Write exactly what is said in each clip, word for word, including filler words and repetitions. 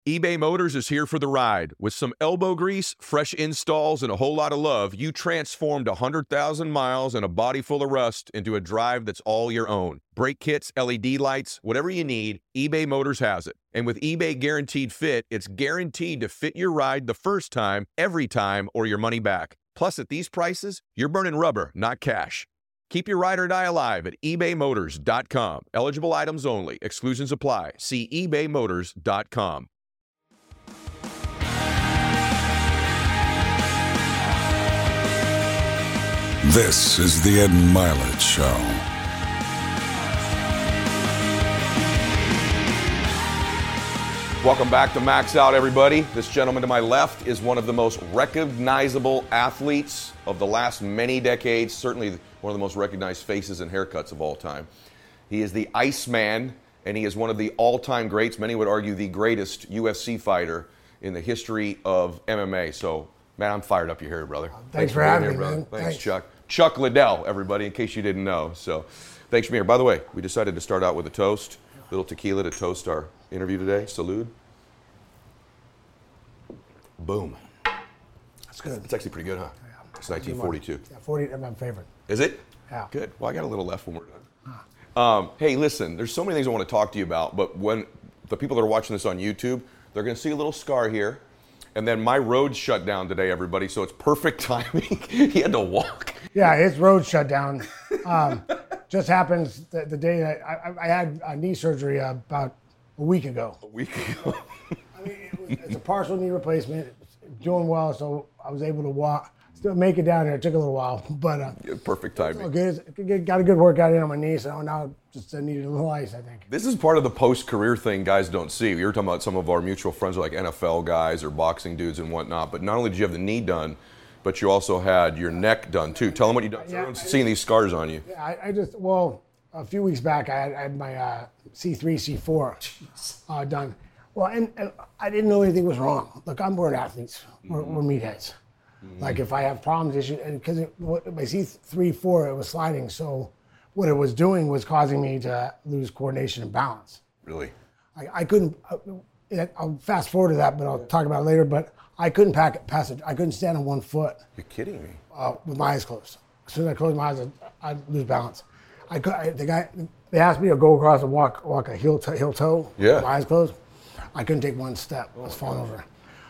eBay Motors is here for the ride. With some elbow grease, fresh installs, and a whole lot of love, you transformed one hundred thousand miles and a body full of rust into a drive that's all your own. Brake kits, L E D lights, whatever you need, eBay Motors has it. And with eBay Guaranteed Fit, it's guaranteed to fit your ride the first time, every time, or your money back. Plus, at these prices, you're burning rubber, not cash. Keep your ride or die alive at ebay motors dot com. Eligible items only. Exclusions apply. See ebay motors dot com. This is the Ed Milet Show. Welcome back to Max Out, everybody. This gentleman to my left is one of the most recognizable athletes of the last many decades, certainly one of the most recognized faces and haircuts of all time. He is the Iceman, and he is one of the all-time greats. Many would argue the greatest U F C fighter in the history of M M A. So, man, I'm fired up you're here, brother. Thanks, Thanks for being having here, me, brother. man. Thanks, Thanks. Chuck. Chuck Liddell, everybody, in case you didn't know. So, thanks for being here. By the way, we decided to start out with a toast, a little tequila to toast our interview today. Salud. Boom. That's good. It's actually pretty good, huh? Yeah. It's nineteen forty-two. Yeah, forty is my favorite. Is it? Yeah. Good. Well, I got a little left when we're done. Um, hey, listen, there's so many things I want to talk to you about, but when the people that are watching this on YouTube, they're going to see a little scar here. And then my road shut down today, everybody, so it's perfect timing. He had to walk. Yeah, his road shut down. Um, just happens the, the day that I, I had a knee surgery uh, about a week ago. A week ago. I mean, it was, it's a partial knee replacement. It's doing well, so I was able to walk. Still make it down there. It took a little while, but uh, Yeah, perfect timing. all good. Got a good workout in on my knee, so now just uh, needed a little ice, I think. This is part of the post-career thing guys don't see. We were talking about some of our mutual friends are like N F L guys or boxing dudes and whatnot, but not only did you have the knee done, but you also had your neck done too. Tell them what you done. Yeah, Everyone's seeing these scars on you. Yeah, I, I just, well, a few weeks back, I had, I had my uh, C three, C four uh, done. Well, and, and I didn't know anything was wrong. Look, I'm born athletes. We're, we're meatheads. Mm-hmm. Like if I have problems, issues, and because my C three, four, it was sliding, so what it was doing was causing me to lose coordination and balance. Really? I, I couldn't, uh, I'll fast forward to that, but I'll talk about it later, but I couldn't pack, pass it. I couldn't stand on one foot. You're kidding me. Uh, with my eyes closed. As soon as I closed my eyes, I'd, I'd lose balance. I could, I, the guy, they asked me to go across and walk, walk a heel to, heel toe. Yeah. With my eyes closed. I couldn't take one step. I was falling over.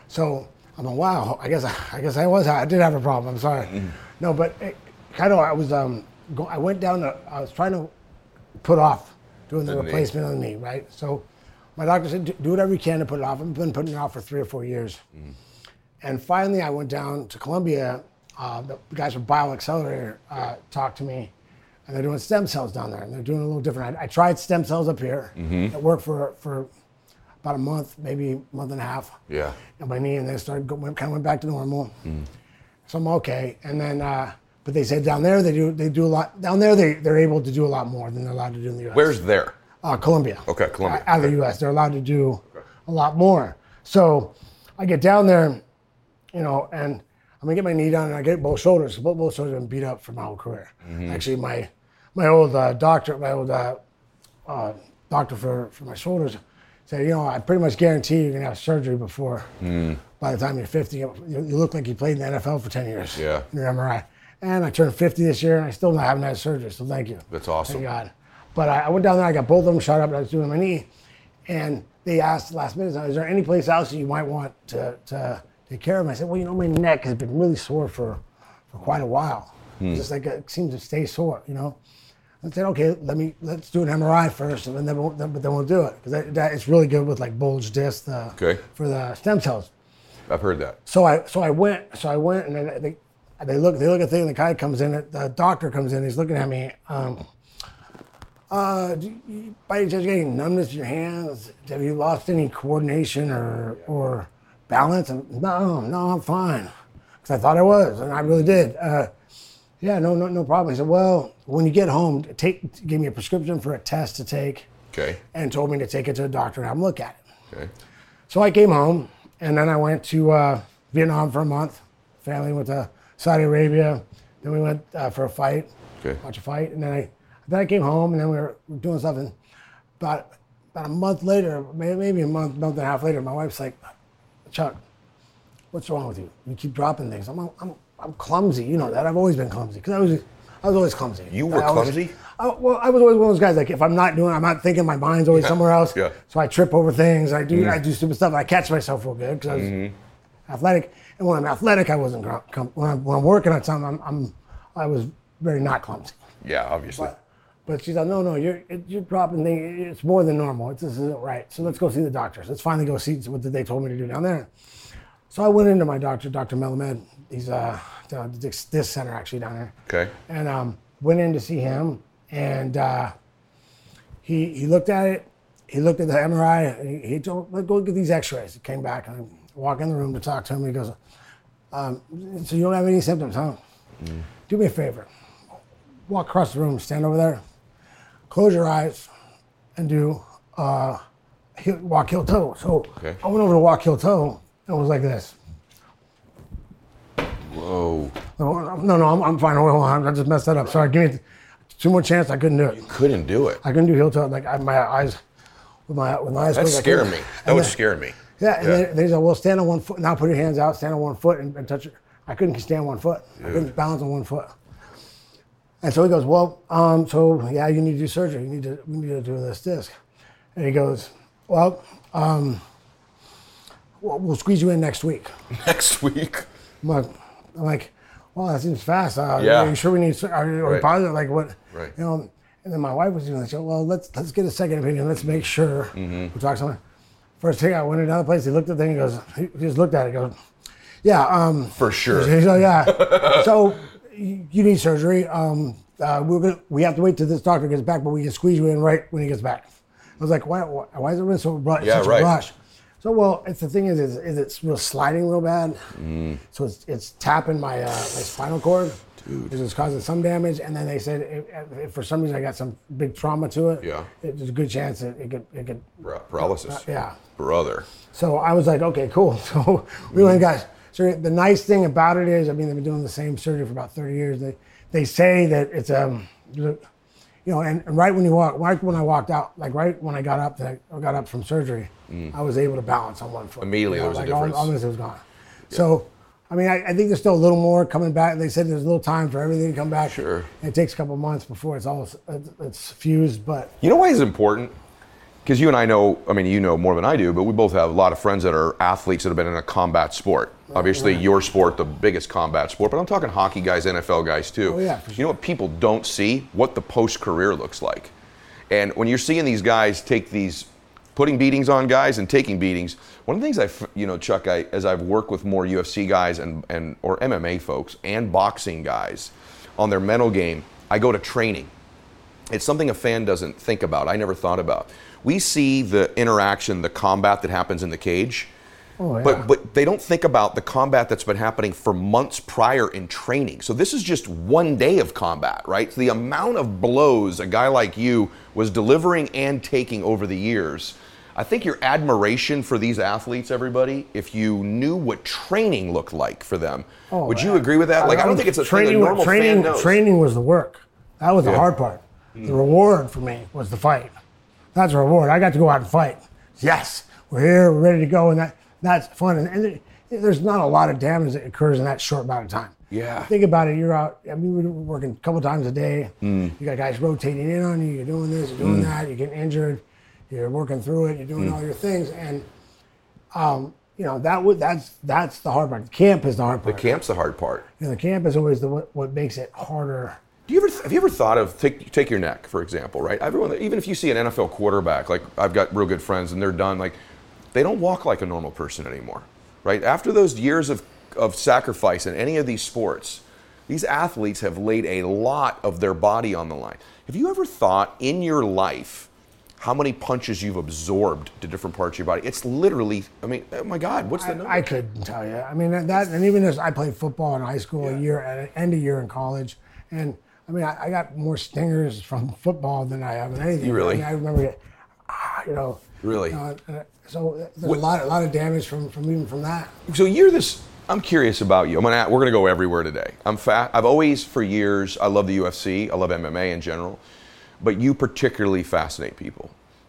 So I'm like, wow. I guess I, I guess I was. I did have a problem. I'm sorry. Mm. No, but it, kind of. I was. Um. Go, I went down. To, I was trying to put off doing the, the replacement knee. of the knee. Right. So my doctor said, do whatever you can to put it off. I've been putting it off for three or four years. Mm. And finally, I went down to Columbia. Uh, the guys from BioAccelerator uh, talked to me, and they're doing stem cells down there, and they're doing a little different. I, I tried stem cells up here. Mm-hmm. It worked for for about a month, maybe a month and a half. Yeah. On my knee, and then it started going, kind of went back to normal. Mm. So I'm okay. And then, uh, but they said down there they do they do a lot. Down there they they're able to do a lot more than they're allowed to do in the U S. Where's there? Uh, Colombia. Okay, Colombia. Out of okay. the U S, they're allowed to do okay. a lot more. So I get down there, you know, and I'm gonna get my knee done, and I get both shoulders. Both, both shoulders have been beat up for my whole career. Mm-hmm. Actually, my my old uh, doctor, my old uh, uh, doctor for, for my shoulders, said, you know, I pretty much guarantee you're gonna have surgery before. Mm. By the time you're fifty, you, you look like you played in the N F L for ten years. Yeah. In your M R I. And I turned fifty this year, and I still haven't had surgery. So thank you. That's awesome. Thank God. But I, I went down there. I got both of them shot up, and I was doing my knee, and they asked last minute, "Is there any place else that you might want to to take care of?" I said, "Well, you know, my neck has been really sore for for quite a while. Hmm. Just like it seems to stay sore, you know." I said, okay, let me let's do an M R I first, and then we'll, then, but then we'll do it because that, that it's really good with like bulge disc uh, okay. for the stem cells. I've heard that. So I so I went so I went and then they they look they look at the thing. The guy comes in, the doctor comes in. He's looking at me. Um, uh, do you, by any chance, you getting numbness in your hands? Have you lost any coordination or or balance? I'm, no, no, I'm fine. Because I thought I was, and I really did. Uh, Yeah, no, no, no problem. He said, well, when you get home, take, give me a prescription for a test to take. Okay. And told me to take it to a doctor and have him look at it. Okay. So I came home, and then I went to uh, Vietnam for a month. Family went to Saudi Arabia. Then we went uh, for a fight. Okay. Watch a fight, and then I then I came home, and then we were doing something. About about a month later, maybe a month, month and a half later, my wife's like, Chuck, what's wrong with you? You keep dropping things. I'm, I'm, I'm clumsy. You know that. I've always been clumsy because I was, I was always clumsy. You were I always, clumsy? I, well, I was always one of those guys. Like if I'm not doing, I'm not thinking. My mind's always Yeah. somewhere else. Yeah. So I trip over things. I do, Mm. I do stupid stuff. I catch myself real good because I was Mm-hmm. athletic. And when I'm athletic, I wasn't. gr- Com- when, I'm, when I'm working on something, I'm, I'm, I was very not clumsy. Yeah, obviously. But, but she's like, no, no, you're it, you're dropping things. It's more than normal. It's, this isn't right. So let's go see the doctors. Let's finally go see what they told me to do down there. So I went into my doctor, Doctor Melamed. He's uh, down at this, this center actually down there. Okay. And um, went in to see him, and uh, he he looked at it. He looked at the M R I. And he, he told, "Let's go get these X-rays." He came back, and I walk in the room to talk to him. He goes, um, "So you don't have any symptoms, huh? Mm. Do me a favor. Walk across the room, stand over there, close your eyes, and do uh, heel, walk heel toe." So Okay. I went over to walk heel toe, and it was like this. Whoa. No, no, no I'm, I'm fine. Hold on, I just messed that up. Sorry, give me two more chances. I couldn't do it. Couldn't do it. I couldn't do heel toe. Like I, my eyes, with my with my eyes. That closed, I scared couldn't. me. That And would then- scare me. Yeah, and Yeah. then they said, "Well, stand on one foot. Now put your hands out. Stand on one foot and, and touch it." I couldn't stand one foot. I couldn't balance on one foot. And so he goes, "Well, um, so yeah, you need to do surgery. You need to we need to do this disc." And he goes, "Well, um, we'll, we'll squeeze you in next week." Next week. I'm like, I'm like, well, that seems fast. Uh, Yeah. Are you sure we need? Are you are we Right. positive? Like what? Right. You know. And then my wife was doing like, well, let's let's get a second opinion. Let's make sure. Mm-hmm. We talked something. First thing I went to another place. He looked at the thing. He goes, he just looked at it. He goes, yeah. Um, For sure. He's like, yeah. So you you need surgery. Um, uh, we're gonna we have to wait till this doctor gets back, but we can squeeze you in right when he gets back. I was like, why why, why is it so rush? Yeah, such right. a rush? So well, it's the thing is, is, is it's real sliding real bad. Mm. So it's it's tapping my uh, my spinal cord. Dude. It's causing some damage, and then they said if, if for some reason I got some big trauma to it, Yeah. it, there's a good chance that it could it could. Bro- Paralysis. Uh, yeah. Brother. So I was like, okay, cool. So we went and got surgery. The nice thing about it is, I mean, they've been doing the same surgery for about thirty years. They they say that it's um, you know, and, and right when you walk, right when I walked out, like right when I got up, that I got up from surgery, I was able to balance on one foot. Immediately You know, there was a like all- difference. All, this was gone. So. I mean, I, I think there's still a little more coming back. They said there's a little time for everything to come back. Sure. It takes a couple months before it's all it's fused, but You know why it's important? Because you and I know, I mean, you know more than I do, but we both have a lot of friends that are athletes that have been in a combat sport. Obviously, right. your sport, the biggest combat sport, but I'm talking hockey guys, N F L guys too. Oh, yeah, for You know what people don't see? What the post-career looks like. And when you're seeing these guys take these, putting beatings on guys and taking beatings, one of the things I, you know, Chuck, I, as I've worked with more U F C guys and, and or M M A folks and boxing guys on their mental game, I go to training. It's something a fan doesn't think about. I never thought about. We see the interaction, the combat that happens in the cage, oh, yeah. but but they don't think about the combat that's been happening for months prior in training. So this is just one day of combat, right? So the amount of blows a guy like you was delivering and taking over the years. I think your admiration for these athletes, everybody, if you knew what training looked like for them, Oh, would you yeah. agree with that? Like, I don't think it's a training. thing a normal training, fan knows. training was the work. That was the Yeah. hard part. The reward for me was the fight. That's a reward. I got to go out and fight. Yes, we're here. We're ready to go, and that that's fun. And, and there- there's not a lot of damage that occurs in that short amount of time. Yeah. Think about it. You're out. I mean, we're working a couple times a day. Mm. You got guys rotating in on you. You're doing this. You're doing that. You're getting injured. You're working through it. You're doing Mm. all your things, and um, you know that would that's that's the hard part. The camp is the hard The part. camp's the hard part. You know, the camp is always the what, what makes it harder. Do you ever have you ever thought of take take your neck for example, right? Everyone, even if you see an N F L quarterback, like I've got real good friends and they're done, like they don't walk like a normal person anymore, right? After those years of of sacrifice in any of these sports, these athletes have laid a lot of their body on the line. Have you ever thought in your life how many punches you've absorbed to different parts of your body? It's literally, I mean, oh my God, what's the number? I, I couldn't tell you. I mean that, and even as I played football in high school, a year at end a year in college, and I mean I, I got more stingers from football than I have in anything. You really? I, mean, I remember it, ah, you know. Really? You know, uh, so there's What- a lot, a lot of damage from, from even from that. So you're this. I'm curious about you. I'm gonna. We're gonna go everywhere today. I'm fat. I've always, for years, I love the U F C. I love M M A in general, but you particularly fascinate people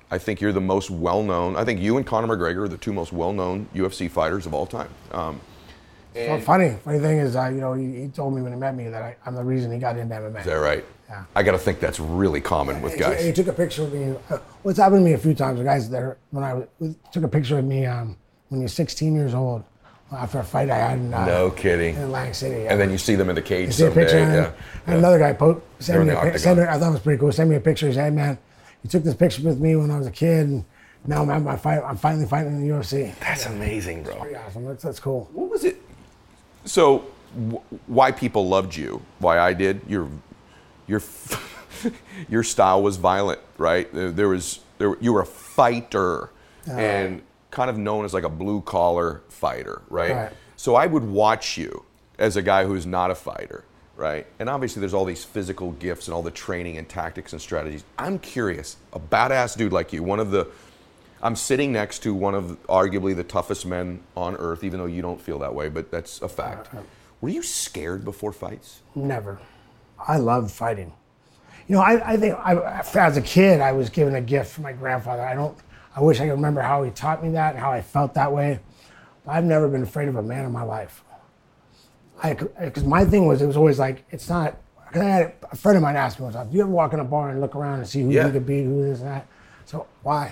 I think you're the most well-known. I think you and Conor McGregor are the two most well-known U F C fighters of all time. Um, Well, funny, funny thing is, uh, you know, he, he told me when he met me that I, I'm the reason he got into M M A. Is that right? Yeah. I got to think that's really common with He, guys. he took a picture of me. Uh, what's happened to me a few times? The guys there when I was, took a picture of me um, when you're sixteen years old after a fight I had in, uh, No kidding. in Atlantic City. Yeah. And then you see them in the cage You see a someday. picture, and, yeah. and another guy po- sent me, They're a, in the pic- sent me, octagon. I thought it was pretty cool. Sent me a picture. He said, "Hey man, you took this picture with me when I was a kid, and now I'm, my fight, I'm finally fighting in the U F C." That's amazing, bro. Pretty awesome. That's, that's cool. What was it? So, w- why people loved you? Why I did? Your, your, your style was violent, right? There, there was there. You were a fighter, Uh, and kind of known as like a blue collar fighter, right? Right. So I would watch you as a guy who's not a fighter, right? And obviously, there's all these physical gifts and all the training and tactics and strategies. I'm curious, a badass dude like you, one of the I'm sitting next to one of arguably the toughest men on earth, even though you don't feel that way, but that's a fact. Were you scared before fights? Never. I loved fighting. You know, I, I think I, as a kid, I was given a gift from my grandfather. I don't. I wish I could remember how he taught me that and how I felt that way. But I've never been afraid of a man in my life. I, because my thing was, it was always like, it's not. Cause I had a friend of mine asked me one time, "Do you ever walk in a bar and look around and see who Yeah. you could beat, who this and that?" So why?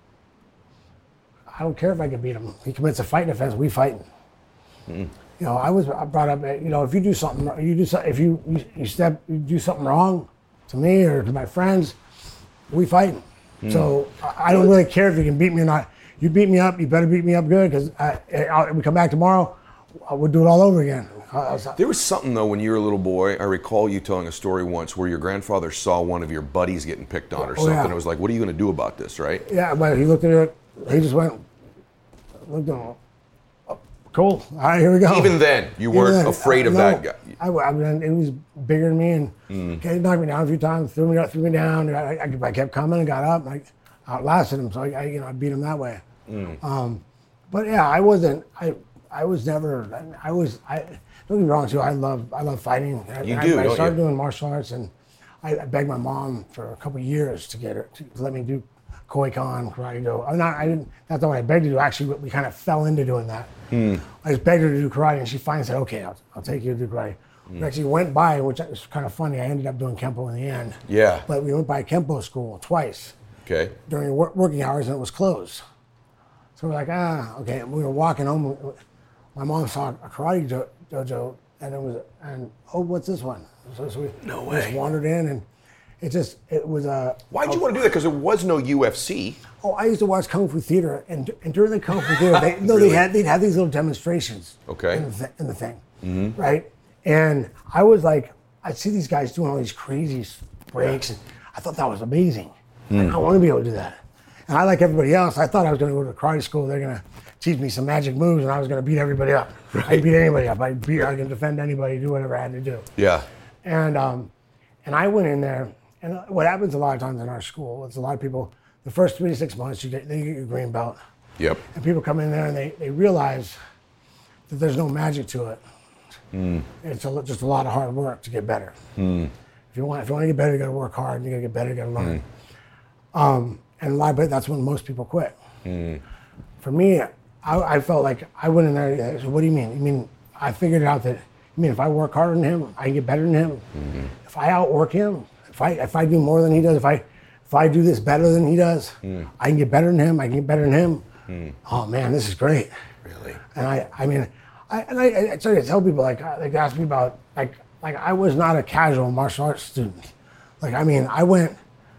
I don't care if I can beat him. He commits a fight offense, we fighting. Mm. You know, I was brought up. You know, if you do something, you do something. If you you, you step, you do something wrong to me or to my friends, we fighting. Mm. So I, I don't really care if you can beat me or not. You beat me up, you better beat me up good, because we come back tomorrow, we'll do it all over again. I, I, There was something though when you were a little boy. I recall you telling a story once where your grandfather saw one of your buddies getting picked on or Oh, something. yeah. It was like, "What are you going to do about this?" Right? Yeah, but he looked at it. He just went, looked at him. Oh, cool. All right, here we go. Even then, you Even weren't then, afraid of no, that guy. I, I mean, it was bigger than me, and Mm. okay, he knocked me down a few times, threw me up, threw me down. And I, I, I kept coming and got up, and I outlasted him. So I, I you know, I beat him that way. Mm. Um, but yeah, I wasn't. I I was never. I was. I don't get me wrong, too. I love. I love fighting. You I, do, I, I don't started you? doing martial arts, and I, I begged my mom for a couple of years to get her to let me do Koi Kon, Karate Do. I'm not. I didn't. That's not what I begged to do. Actually, we kind of fell into doing that. Hmm. I just begged her to do karate, and she finally said, "Okay, I'll, I'll take you to do karate." Hmm. We actually went by, which was kind of funny. I ended up doing Kempo in the end. Yeah. But we went by Kempo school twice Okay. during wor- working hours, and it was closed. So we're like, ah, okay. And we were walking home. My mom saw a karate do- dojo, and it was, and oh, what's this one? So, so we No we just way. wandered in, and it just, it was a. Why'd you want to do that? Because there was no U F C. Oh, I used to watch Kung Fu theater, and, and during the Kung Fu theater, they, no, Really? they had they'd have these little demonstrations. Okay. In the, th- in the thing, mm-hmm. right? And I was like, I'd see these guys doing all these crazy breaks, and I thought that was amazing. Mm. I want to be able to do that. And I, like everybody else, I thought I was going to go to karate school. They're going to teach me some magic moves, and I was going to beat everybody up. Right. I'd beat anybody up. I'd beat, I could defend anybody, do whatever I had to do. Yeah. And um, and I went in there, and what happens a lot of times in our school is a lot of people, the first three to six months, you get, they get your green belt. Yep. And people come in there and they, they realize that there's no magic to it. Mm. It's a, just a lot of hard work to get better. Mm. If you want, if you want to get better, you got to work hard. And you got to get better. You got to learn. Mm. Um, and a lot of that's when most people quit. Mm. For me, I, I felt like I went in there. I said, "What do you mean? You mean I figured out that? You mean if I work harder than him, I can get better than him? Mm-hmm. If I outwork him, if I if I do more than he does, if I if I do this better than he does, Mm. I can get better than him. I can get better than him. Mm. Oh man, this is great." Really? And I, I mean, I, and I, I try to tell people, like, like they ask me about, like, like I was not a casual martial arts student. Like, I mean, I went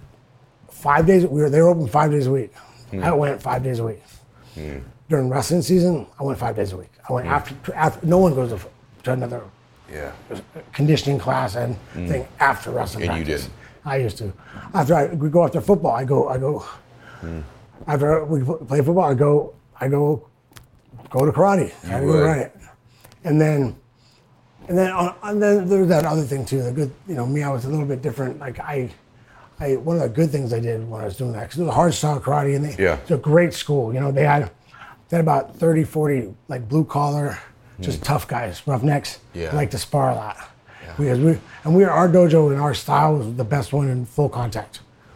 five days. We were they were open five days a week. Mm. I went five days a week. Mm. During wrestling season, I went five days a week. I went after, after. No one goes to, to another Yeah. conditioning class and thing after wrestling. And you practice. did. I used to. After I we go after football, I go. I go. Mm. After we play football, I go. I go. Go to karate. I go would. karate. And then, and then, uh, and then there's that other thing too. The good, you know, me, I was a little bit different. Like I, I one of the good things I did when I was doing that, because it was hard style karate, and they, Yeah. it's a great school. You know, they had, they had about thirty, forty like blue collar, just tough guys, roughnecks. Yeah. Like to spar a lot. Because we and we our dojo and our style was the best one in full contact.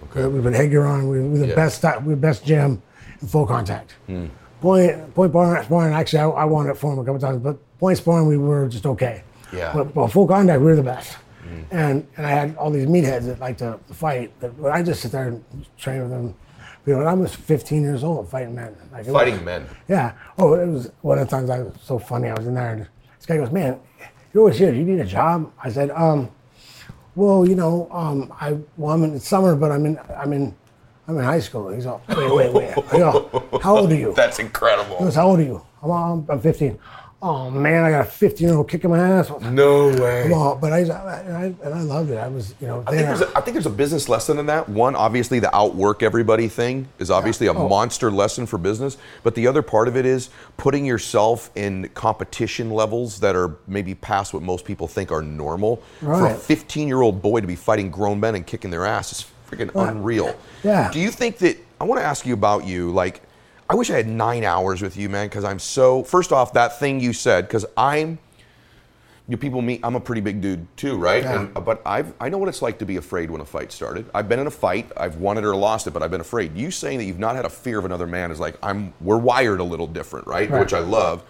We put headgear on. We were the Yeah. best. We were the best gym in full contact. Point point bar sparring. Actually, I, I won it for him a couple times, but point sparring we were just okay. Yeah. But, but full contact, we were the best. And and I had all these meatheads that like to fight. That I just sit there and train with them. You know, and I was fifteen years old fighting men. Like, it Fighting was, men. Yeah. Oh, it was one of the times I was so funny. I was in there, and this guy goes, "Man, you're always here. Do you need a job?" I said, "Um, well, you know, um, I well, I'm in it's summer, but I'm in, I'm in, I'm in high school." He's all, "Wait, wait, wait. I go, how old are you?" That's He incredible. goes, "How old are you?" I'm, I'm, I'm fifteen. Oh man, I got a fifteen-year-old kicking my ass. No way. Well, but I, and I and I loved it. I was, you know, I think, there. there's a, I think there's a business lesson in that. One, obviously, the outwork everybody thing is obviously a Oh. monster lesson for business. But the other part of it is putting yourself in competition levels that are maybe past what most people think are normal. For a Right. fifteen-year-old boy to be fighting grown men and kicking their ass is freaking Right. unreal. Yeah. Do you think that, I want to ask you about you, like, I wish I had nine hours with you, man, because I'm so, first off, that thing you said, because I'm, you people meet, I'm a pretty big dude too, right? Yeah. And, but I've, I know what it's like to be afraid when a fight started. I've been in a fight, I've won it or lost it, but I've been afraid. You saying that you've not had a fear of another man is like, I'm, we're wired a little different, right? Right. Which I love.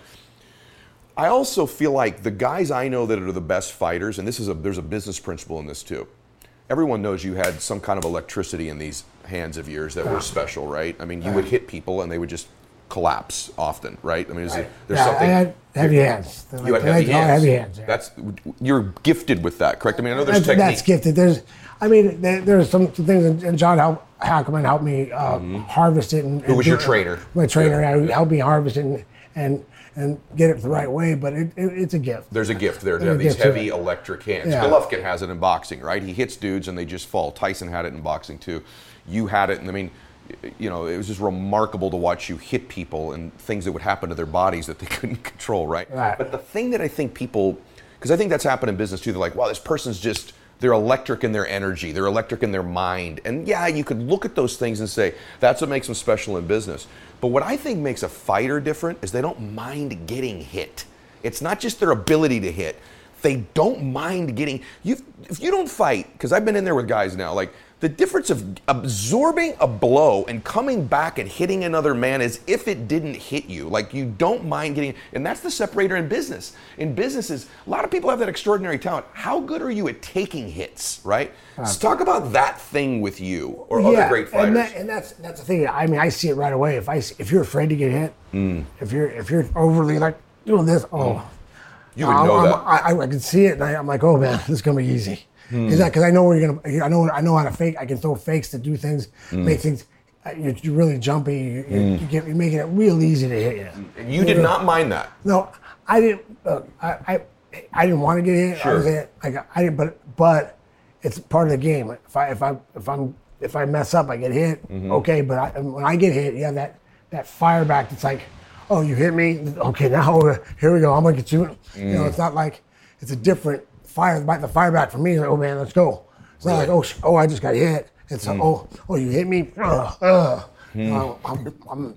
I also feel like the guys I know that are the best fighters, and this is a, there's a business principle in this too. Everyone knows you had some kind of electricity in these hands of yours that were special, right? I mean, you would hit people and they would just collapse often, right? I mean, is it, there's yeah, something. I had heavy hands. They're You like- had they heavy like, oh, hands. heavy hands. Yeah. That's you're gifted with that, correct? I mean, I know there's That's, technique. that's gifted. There's, I mean, there, there's some things, and and John help, Hackerman helped me uh, harvest it. And, Who and was do your it. trainer? My trainer, Yeah. yeah. helped me harvest it and, and and get it the right way. But it, it, it's a gift. There's a gift there to There's have a these gift to heavy it. electric hands. Yeah. Golovkin has it in boxing, right? He hits dudes and they just fall. Tyson had it in boxing too. You had it, and I mean, you know, it was just remarkable to watch you hit people and things that would happen to their bodies that they couldn't control, right? Right. But the thing that I think people, because I think that's happened in business too, they're like, wow, this person's just, they're electric in their energy, they're electric in their mind. And yeah, you could look at those things and say, that's what makes them special in business. But what I think makes a fighter different is they don't mind getting hit. It's not just their ability to hit. They don't mind getting, you. If you don't fight, because I've been in there with guys now, like the difference of absorbing a blow and coming back and hitting another man as if it didn't hit you. Like you don't mind getting, and that's the separator in business. In businesses, a lot of people have that extraordinary talent. How good are you at taking hits, right? Let's talk about that thing with you or other great fighters. And, that, and that's that's the thing. I mean, I see it right away. If I see- if you're afraid to get hit, Mm. if you're if you're overly like doing this, oh, You would know I'm- that. I, I, I can see it, and I, I'm like, oh man, this is gonna be easy. Because I know where you're gonna. I know I know how to fake. I can throw fakes to do things, make things. uh, You're, you're really jumpy. You, you, you get, you're making it real easy to hit you. And you did not mind that. No, I didn't. Uh, I, I I didn't want to get hit. I Sure. was in, like I didn't. But but it's part of the game. If I if I if I'm if I mess up, I get hit. Okay, but I, when I get hit, you have that that fire back. That's like, oh, you hit me. Okay, now uh, here we go. I'm gonna get you. You know, it's not like it's a different fire. The fire back for me is like, oh man, let's go. It's not like, oh, sh- oh, I just got hit. It's like, oh, oh, you hit me. Uh, uh. Uh, I'm, I'm,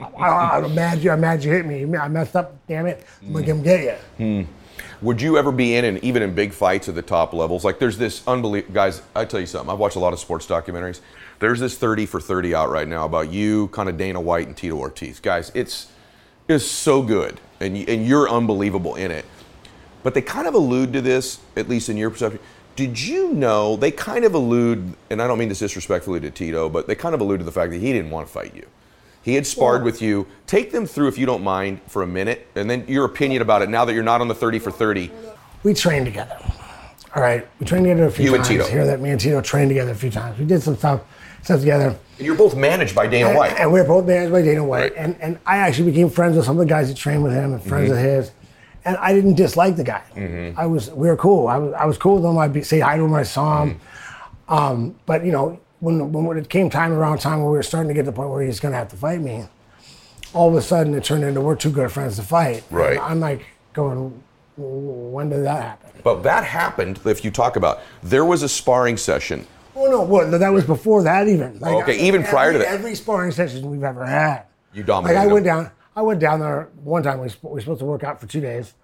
I, I'm mad you. I'm mad you hit me. I messed up. Damn it. I'm gonna come get you. Would you ever be in, and even in big fights at the top levels? Like there's this unbelievable, guys, I tell you something, I've watched a lot of sports documentaries. There's this thirty for thirty out right now about you, kind of Dana White and Tito Ortiz. Guys, it's, it's so good, and, you, and you're unbelievable in it. But they kind of allude to this, at least in your perception. Did you know, they kind of allude, and I don't mean this disrespectfully to Tito, but they kind of allude to the fact that he didn't want to fight you. He had sparred with you. Take them through, if you don't mind, for a minute, and then your opinion about it now that you're not on the thirty for thirty. We trained together. All right, we trained together a few You and times. Tito. Here that me and Tito trained together a few times. We did some stuff, stuff together. And you're both managed by Dana And, White. and we were both managed by Dana White. Right. And and I actually became friends with some of the guys that trained with him and friends Mm-hmm. of his. And I didn't dislike the guy. I was we were cool. I was I was cool with him. I'd be, say hi to him when I saw him. Mm-hmm. Um, but you know, when when it came time around time when we were starting to get to the point where he's gonna have to fight me, all of a sudden it turned into we're two good friends to fight. Right. And I'm like going, when did that happen? But that happened, if you talk about, there was a sparring session. Oh no, well, that was before that even. Like, Okay, even every- prior to that. Every sparring session we've ever had. You dominated Like I them. went down, I went down there one time. We, sp- we were supposed to work out for two days.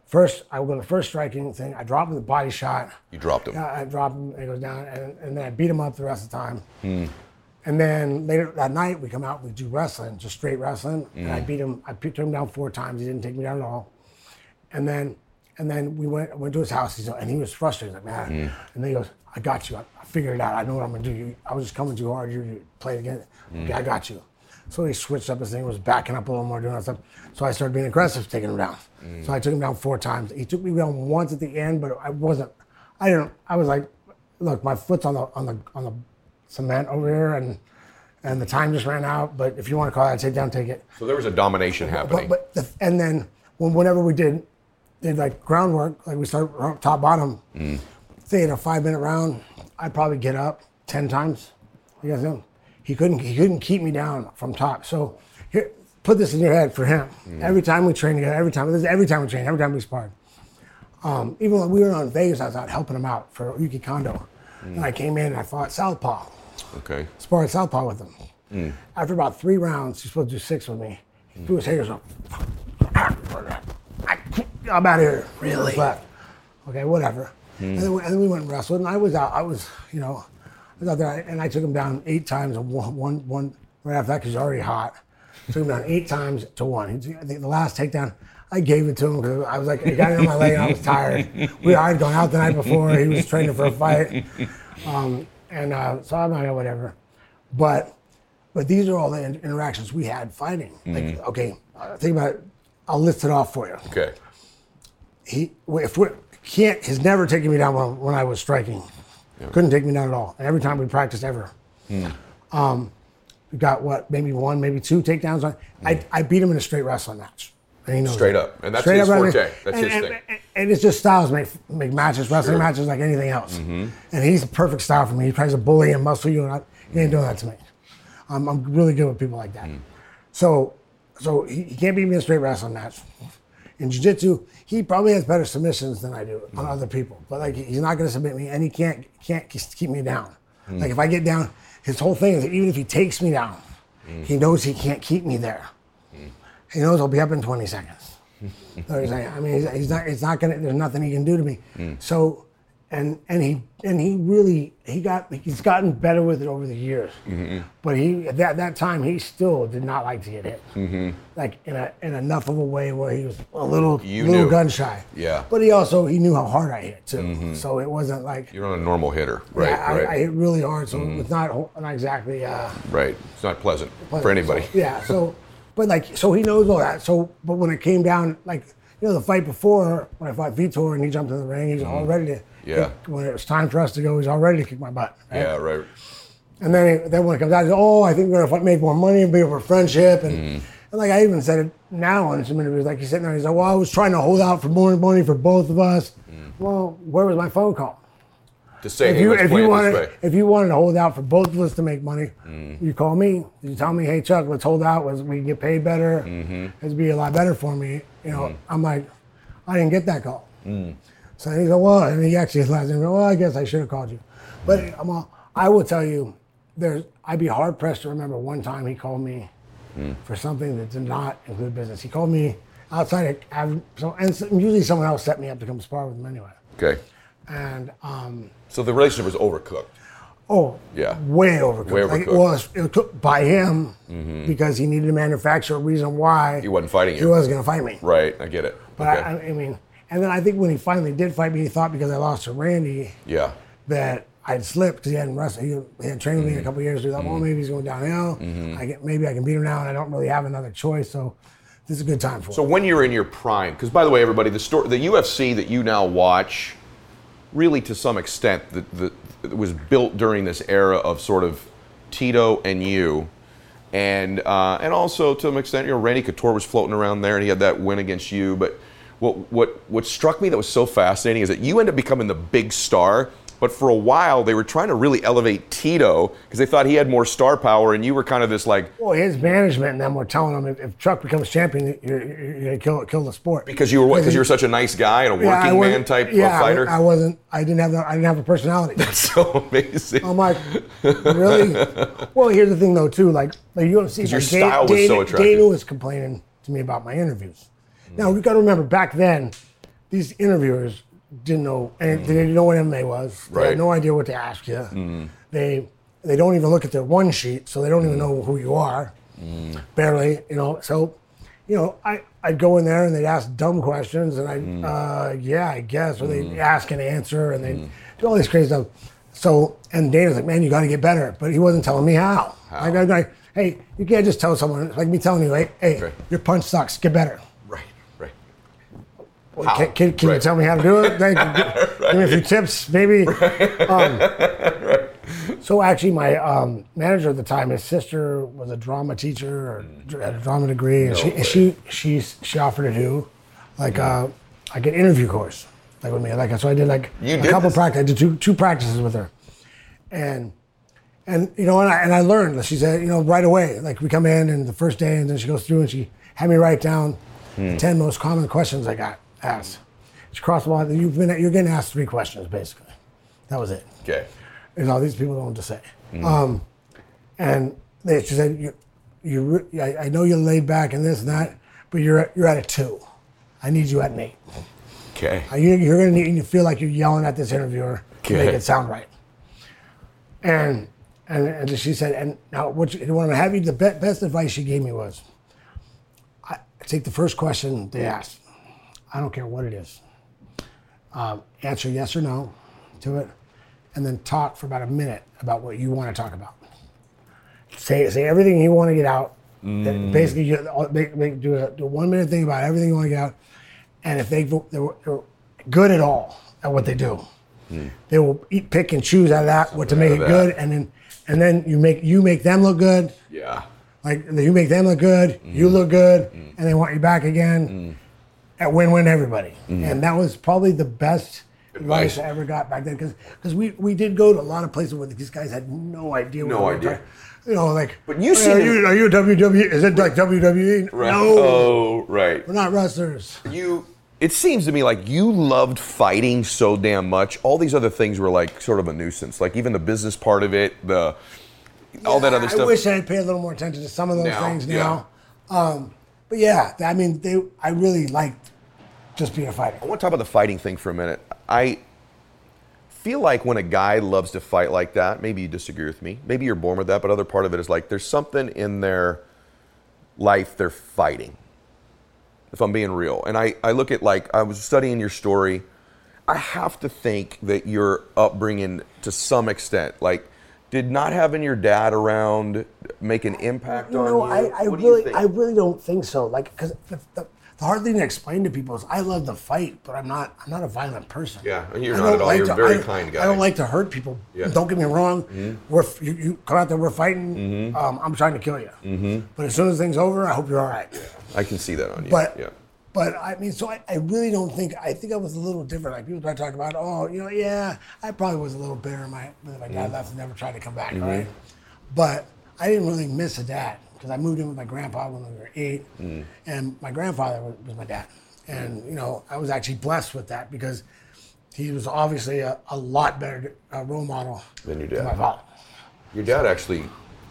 first, I go to the first striking thing. I drop him with a body shot. You dropped him. I, I drop him, and he goes down, and, and then I beat him up the rest of the time. Hmm. And then later that night, we come out, we do wrestling, just straight wrestling. Mm. And I beat him, I took him down four times. He didn't take me down at all. And then and then we went went to his house, he's, and he was frustrated, like, man. Mm. And then he goes, I got you. I, I figured it out. I know what I'm going to do. You, I was just coming too hard. You, you played again. Mm. Okay, I got you. So he switched up his thing, was backing up a little more, doing that stuff. So I started being aggressive, taking him down. Mm. So I took him down four times. He took me down once at the end, but I wasn't, I didn't, I was like, look, my foot's on the on the, on the cement over here, and and the time just ran out, but if you want to call that a takedown, take it. So there was a domination happening. But, but the, and then when, whenever we did, did like groundwork, like we started top bottom, mm. say in a five minute round, I'd probably get up ten times against him. He couldn't he couldn't keep me down from top. So here, put this in your head for him. Mm. Every time we train together, every time this is every time we train, every time we sparred. Um, even when we were on Vegas, I was out helping him out for Yuki Kondo, mm. and I came in and I fought southpaw. Okay. Sparred southpaw with him. Mm. After about three rounds, he's supposed to do six with me. He threw his haters up. I'm out of here. Really? Left. Okay, whatever. Mm. And, then we, and then we went and wrestled, and I was out. I was, you know, I was out there, and I took him down eight times, and one, one, one right after that, because he's already hot. Took him down eight times to one. He, I think the last takedown, I gave it to him because I was like, he got it on my leg, and I was tired. We I had gone out the night before. He was training for a fight. Um, And uh, so I'm like, whatever. But but these are all the in- interactions we had fighting. Mm-hmm. Like, okay, uh, think about it. I'll list it off for you. Okay. He if we can't he's never taken me down when, when I was striking. Yeah. Couldn't take me down at all. And every time we practiced ever. Mm. Um, we got what, maybe one, maybe two takedowns on. Mm. I I beat him in a straight wrestling match. And he knows Straight that. up. And that's straight his forte. That's and, his and, thing. And, and it's just styles make make matches, wrestling sure. matches like anything else. Mm-hmm. And he's the perfect style for me. He tries to bully and muscle you, and I, he ain't doing that to me. Um, I'm really good with people like that. Mm. So so he, he can't beat me in a straight wrestling match. In jiu-jitsu, he probably has better submissions than I do mm. on other people. But like he's not going to submit me, and he can't can't keep me down. Mm. Like if I get down, his whole thing is that even if he takes me down, mm. he knows he can't keep me there. Mm. He knows I'll be up in twenty seconds. I mean, he's, he's not. It's not gonna. There's nothing he can do to me. Mm. So, and and he and he really he got. He's gotten better with it over the years. Mm-hmm. But he at that that time he still did not like to get hit. Mm-hmm. Like in a in enough of a way where he was a little you little knew. gun shy. Yeah. But he also he knew how hard I hit too. Mm-hmm. So it wasn't like you're not a normal hitter, right? Yeah, I, right. I hit really hard, so mm-hmm. it's not not exactly. Uh, right. It's not pleasant, pleasant. for anybody. So, yeah. So. But like, so he knows all that. So, but when it came down, like, you know, the fight before, when I fought Vitor and he jumped in the ring, he's mm. all ready to. Yeah. Kick, when it was time for us to go, he's all ready to kick my butt. Right? Yeah, right. And then, then when it comes out, he's, oh, I think we're gonna make more money and be for friendship, and, mm. and like I even said it now in some interviews, like he's sitting there, he's like, well, I was trying to hold out for more money for both of us. Mm. Well, where was my phone call? To say, if hey, you, let's if play you it wanted, this way. If you wanted to hold out for both of us to make money, mm. you call me. You tell me, hey Chuck, let's hold out. We can get paid better. Mm-hmm. It'd be a lot better for me. You know, mm. I'm like, I didn't get that call. Mm. So he goes, well, and he actually laughs and goes, well, I guess I should have called you. But mm. I'm all, I will tell you, there's, I'd be hard pressed to remember one time he called me mm. for something that did not include business. He called me outside of, so, and usually someone else set me up to come spar with him anyway. Okay. And um, so the relationship was overcooked. Oh, yeah, way overcooked. Way overcooked. Like it was, it was cooked by him mm-hmm. because he needed to manufacture a reason why he wasn't fighting you. He wasn't going to fight me. Right, I get it. But okay. I, I mean, and then I think when he finally did fight me, he thought because I lost to Randy, yeah, that I'd slipped because he hadn't wrestled. He, he had trained with mm-hmm. me a couple of years. So he thought, mm-hmm. well, maybe he's going downhill. Mm-hmm. I get, maybe I can beat him now, and I don't really have another choice. So this is a good time for him. So when you're in your prime, because by the way, everybody, the story, the U F C that you now watch, really, to some extent, the, the, it was built during this era of sort of Tito and you, and uh, and also to some extent, you know, Randy Couture was floating around there, and he had that win against you. But what what what struck me that was so fascinating is that you end up becoming the big star. But for a while, they were trying to really elevate Tito because they thought he had more star power, and you were kind of this like. Well, his management and them were telling him if, if Chuck becomes champion, you're, you're going to kill kill the sport. Because you were what? Because you were such a nice guy and a yeah, working man type yeah, of fighter. I, I wasn't. I didn't have. The, I didn't have a personality. That's so amazing. I'm like, really? Well, here's the thing though too. Like the U F C. Because your like, style Dana, was so attractive. Dana was complaining to me about my interviews. Mm. Now we got to remember back then. these interviewers didn't know, and mm. they didn't know what M M A was. They right. had no idea what to ask you. Mm. They they don't even look at their one sheet, so they don't mm. even know who you are, mm. barely, you know. So, you know, I, I'd go in there and they'd ask dumb questions, and I'd, mm. uh, yeah, I guess, or they'd mm. ask and answer, and they'd mm. do all this crazy stuff. So, and Dana's like, man, you got to get better. But he wasn't telling me how. how? Like, I'd be like, hey, you can't just tell someone, it's like me telling you, like, hey, right. your punch sucks, get better. Right, right. Well, can can, can right. you tell me how to do it? Like, right. Give me a few tips, maybe. Right. Um, right. So actually, my um, manager at the time, his sister was a drama teacher or had a drama degree, and, no she, and she she she offered to do like mm. uh, like an interview course, like with me. Like so, I did like you a did couple this? practice. I did two two practices with her, and and you know, and I and I learned. She said, you know, right away. Like we come in and the first day, and then she goes through and she had me write down mm. the ten most common questions I got asked. She crossed them all. You've been you're getting asked three questions basically. That was it. Okay. You know, these people don't know what to say. Mm. Um, and they, she said, you, you, I, I know you're laid back and this and that, but you're you're at a two. I need you at an eight. Okay. Uh, you, you're going to need, you feel like you're yelling at this interviewer okay. to make it sound right. And and, and she said, and now what you, what I'm having, the be, best advice she gave me was, I, take the first question they asked. I don't care what it is. Um, answer yes or no to it. And then talk for about a minute about what you want to talk about. Say say everything you want to get out. Mm. Basically, you make, make, do, a, do a one minute thing about everything you want to get out. And if they, they're, they're good at all at what they do, mm. they will eat, pick and choose out of that what to make it that. good. And then and then you make you make them look good. Yeah. Like you make them look good, mm. you look good, mm. and they want you back again. Mm. At win-win everybody. Mm. And that was probably the best advice I ever got back then, because because we, we did go to a lot of places where these guys had no idea. No what idea. Talking. You know, like. But you see, are you, are you a W W E? Is it like W W E? Right. No. Oh, right. We're not wrestlers. You. It seems to me like you loved fighting so damn much. All these other things were like sort of a nuisance. Like even the business part of it, the yeah, all that other I stuff. I wish I'd pay a little more attention to some of those now, things now. Yeah. Um, but yeah, I mean, they. I really liked just being a fighter. I want to talk about the fighting thing for a minute. I feel like when a guy loves to fight like that, maybe you disagree with me, maybe you're born with that, but other part of it is like there's something in their life they're fighting, if I'm being real. And I, I look at, like, I was studying your story. I have to think that your upbringing, to some extent, like, did not having your dad around make an impact you on know, you? I, I what really, do you think? I really don't think so. Like, because the, the, the hard thing to explain to people is I love to fight, but I'm not, I'm not a violent person. Yeah, you're I not at all. Like You're to, a very I, kind guy. I don't like to hurt people. Yeah. Don't get me wrong. Mm-hmm. We're you, you come out there, we're fighting. Mm-hmm. Um, I'm trying to kill you. Mm-hmm. But as soon as things over, I hope you're all right. Yeah. I can see that on you. But, yeah. But I mean, so I, I really don't think, I think I was a little different. Like people try to talk about, oh, you know, yeah, I probably was a little bitter. My, my dad mm-hmm. left and never tried to come back, mm-hmm. right? But I didn't really miss a dad because I moved in with my grandpa when we were eight, mm. and my grandfather was, was my dad. And, you know, I was actually blessed with that because he was obviously a, a lot better uh, role model than your dad. Than my father. Your dad actually,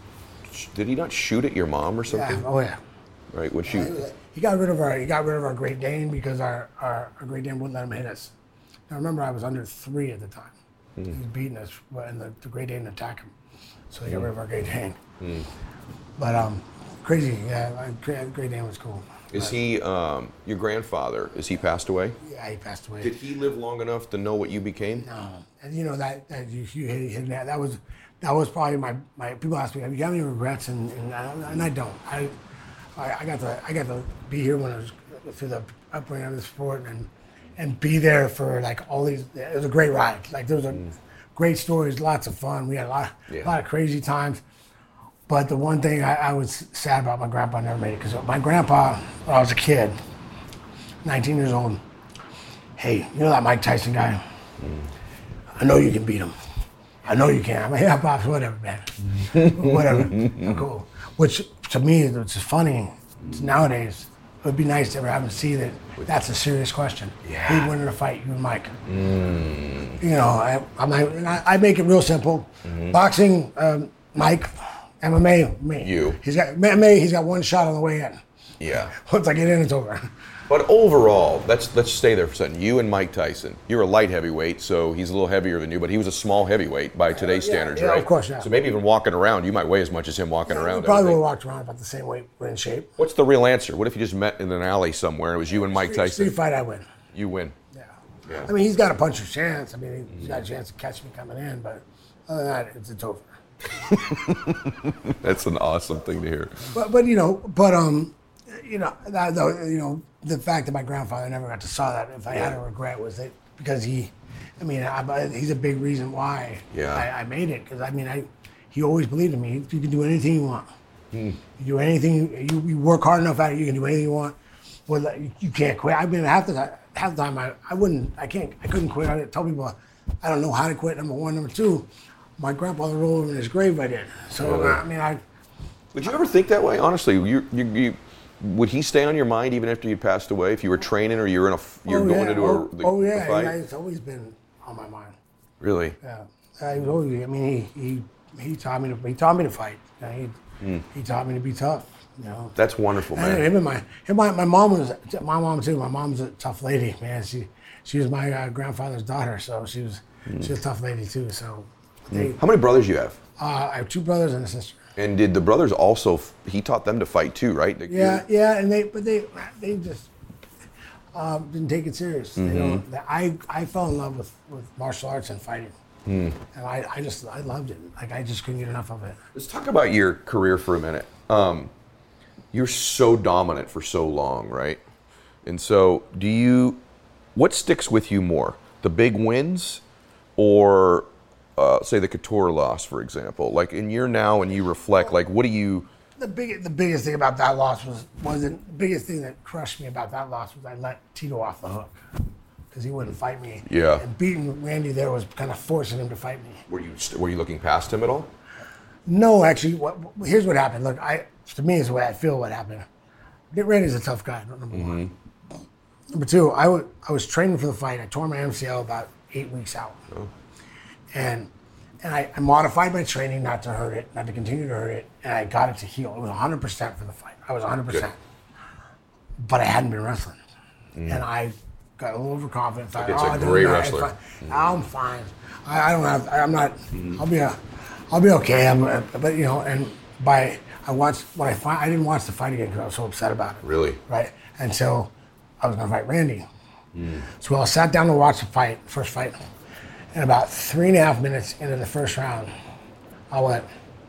did he not shoot at your mom or something? Yeah. Oh, yeah. Right, when she... Uh, he got rid of our he got rid of our Great Dane because our, our, our Great Dane wouldn't let him hit us. Now, remember, I was under three at the time. Mm. He was beating us, and the, the Great Dane attacked him. So they got mm. rid of our Great Dane. Mm. But um, crazy, yeah, Great Dane was cool. Is but, he, um, your grandfather, is he passed away? Yeah, he passed away. Did he live long enough to know what you became? No. And you know, that, that you, you hit, hit that, that was that was probably my, my, people ask me, have you got any regrets? And, and, I, and I don't. I, I I got to I got to be here when I was through the upbringing of the sport and and be there for like all these. It was a great ride. Like there was a mm. great stories, lots of fun. We had a lot yeah. a lot of crazy times. But the one thing I, I was sad about, my grandpa never made it because my grandpa, when I was a kid, nineteen years old. Hey, you know that Mike Tyson guy? Mm. I know you can beat him. I know you can. I'm like, yeah, Pops, whatever, man. Whatever. Cool. Which to me, it's funny. Nowadays, it would be nice to ever have to see that that's a serious question. Yeah. Who'd win in a fight, you and Mike? Mm. You know, I, I'm like, and I, I make it real simple. Mm-hmm. Boxing, um, Mike. M M A, me. You. He's got M M A. He's got one shot on the way in. Yeah. Once I get in, it's over. But overall, let's let's stay there for a second. You and Mike Tyson, you're a light heavyweight, so he's a little heavier than you, but he was a small heavyweight by today's yeah, standards, yeah, right? Of course, yeah. So maybe even walking around, you might weigh as much as him walking yeah, around. We probably would have walked around about the same weight. We're in shape. What's the real answer? What if you just met in an alley somewhere and it was you and Mike street, Tyson? Street fight, I win. You win. Yeah. yeah. I mean, he's got a puncher's chance. I mean, he's got a chance to catch me coming in, but other than that, it's it's over. That's an awesome thing to hear. But but you know, but um, you know, that, though, you know, the fact that my grandfather never got to saw that, if I yeah. had a regret, was that because he, I mean, I, he's a big reason why yeah. I, I made it. Because I mean, I he always believed in me. You can do anything you want. Hmm. You do anything. You, you work hard enough at it. You can do anything you want. Well, you, you can't quit. I mean, half the time, half the time, I, I wouldn't. I can't. I couldn't quit. I tell people, I don't know how to quit. Number one, number two. My grandfather rolled over in his grave. I did. So really? I mean, I. Would you ever think that way? Honestly, you, you, you, would he stay on your mind even after you passed away? If you were training or you were in a, you're oh, going yeah. into oh, a the, oh yeah, the fight? yeah, it's always been on my mind. Really? Yeah, uh, he was always. I mean, he he he taught me to he taught me to fight. You know, he mm. he taught me to be tough. You know. That's wonderful, man. And him and my him my my mom was my mom too. My mom's a tough lady, man. She she was my uh, grandfather's daughter, so she was mm. she was a tough lady too. So. They, How many brothers do you have? Uh, I have two brothers and a sister. And did the brothers also? He taught them to fight too, right? Like yeah, you, yeah, and they, but they, they just um, didn't take it serious. Mm-hmm. You know, I, I fell in love with, with martial arts and fighting, mm. and I, I just, I loved it. Like I just couldn't get enough of it. Let's talk about your career for a minute. Um, you're so dominant for so long, right? And so, do you? What sticks with you more, the big wins, or Uh, say the Couture loss, for example. Like in year now, and you reflect, like what do you? The big, the biggest thing about that loss was wasn't the biggest thing that crushed me about that loss was I let Tito off the hook because he wouldn't fight me. Yeah. And beating Randy there was kind of forcing him to fight me. Were you were you looking past him at all? No, actually. What, here's what happened. Look, I to me is the way I feel what happened. Randy's a tough guy. Number mm-hmm. one. Number two, I, w- I was training for the fight. I tore my M C L about eight weeks out. Oh. And and I, I modified my training not to hurt it, not to continue to hurt it, and I got it to heal. It was one hundred percent for the fight. I was one hundred percent. Good. But I hadn't been wrestling. Mm. And I got a little overconfident. Thought, it's oh, a great not, wrestler. Mm. I'm fine. I, I don't have, I'm not, mm. I'll be a, I'll be okay. I'm, but, you know, and by, I watched, when I fight, I didn't watch the fight again because I was so upset about it. Really? Right? Until I was going to fight Randy. Mm. So I sat down to watch the fight, first fight. And about three and a half minutes into the first round, I went,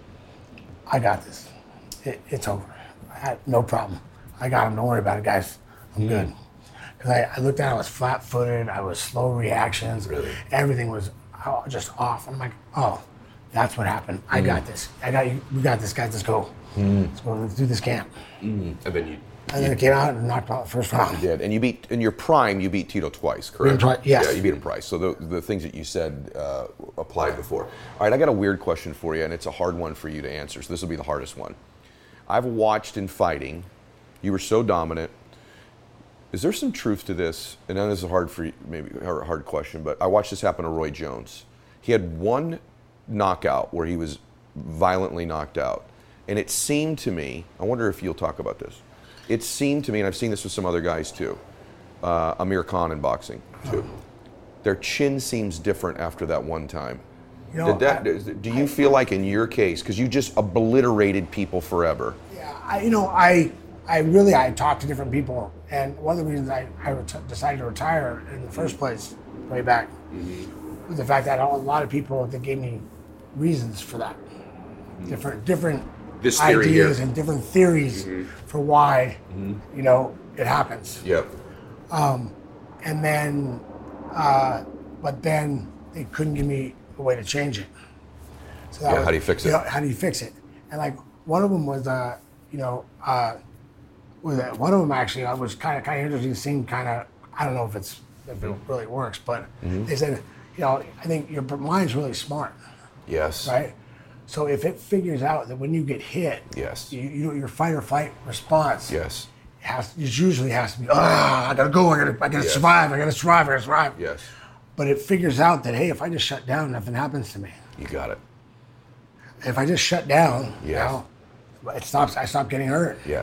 I got this. It, it's over. I had no problem. I got him. Don't worry about it, guys. I'm mm. good. Because I, I looked at it, I was flat-footed. I was slow reactions. Really? Everything was just off. I'm like, oh, that's what happened. I mm. got this. I got you. We got this, guys. Let's go. Mm. Let's go. Let's do this camp. Mm. And then you. And then it came out and knocked out the first round. You did, and you beat in your prime. You beat Tito twice, correct? Twice, yes. Yeah, you beat him twice. So the the things that you said uh, applied before. All right, I got a weird question for you, and it's a hard one for you to answer. So this will be the hardest one. I've watched in fighting. You were so dominant. Is there some truth to this? And I know this is a hard for you, maybe a hard question, but I watched this happen to Roy Jones. He had one knockout where he was violently knocked out, and it seemed to me. I wonder if you'll talk about this. It seemed to me, and I've seen this with some other guys too, uh, Amir Khan in boxing too. Their chin seems different after that one time. You know, Did that, I, do you I, feel like in your case, because you just obliterated people forever? Yeah, I, you know, I I really, I talked to different people, and one of the reasons I, I ret- decided to retire in the first place, way back, mm-hmm. was the fact that a lot of people that gave me reasons for that. Mm-hmm. Different, different This theory ideas here. and different theories mm-hmm. for why, mm-hmm. you know, it happens. Yep. Um, and then, uh, but then they couldn't give me a way to change it. So yeah, was, how do you fix it? You know, how do you fix it? And like one of them was, uh, you know, uh, was that one of them actually I was kind of kind of interesting. Seemed kind of, I don't know if it's if it really works, but mm-hmm. they said, you know, I think your mind's really smart. Yes. Right. So if it figures out that when you get hit, yes, you, you know, your fight or flight response, yes, has it usually has to be, ah, I gotta go, I gotta, I gotta yes. survive, I gotta survive, I gotta survive. Yes. But it figures out that hey, if I just shut down, nothing happens to me. You got it. If I just shut down, yes. you know, it stops. I stop getting hurt. Yes.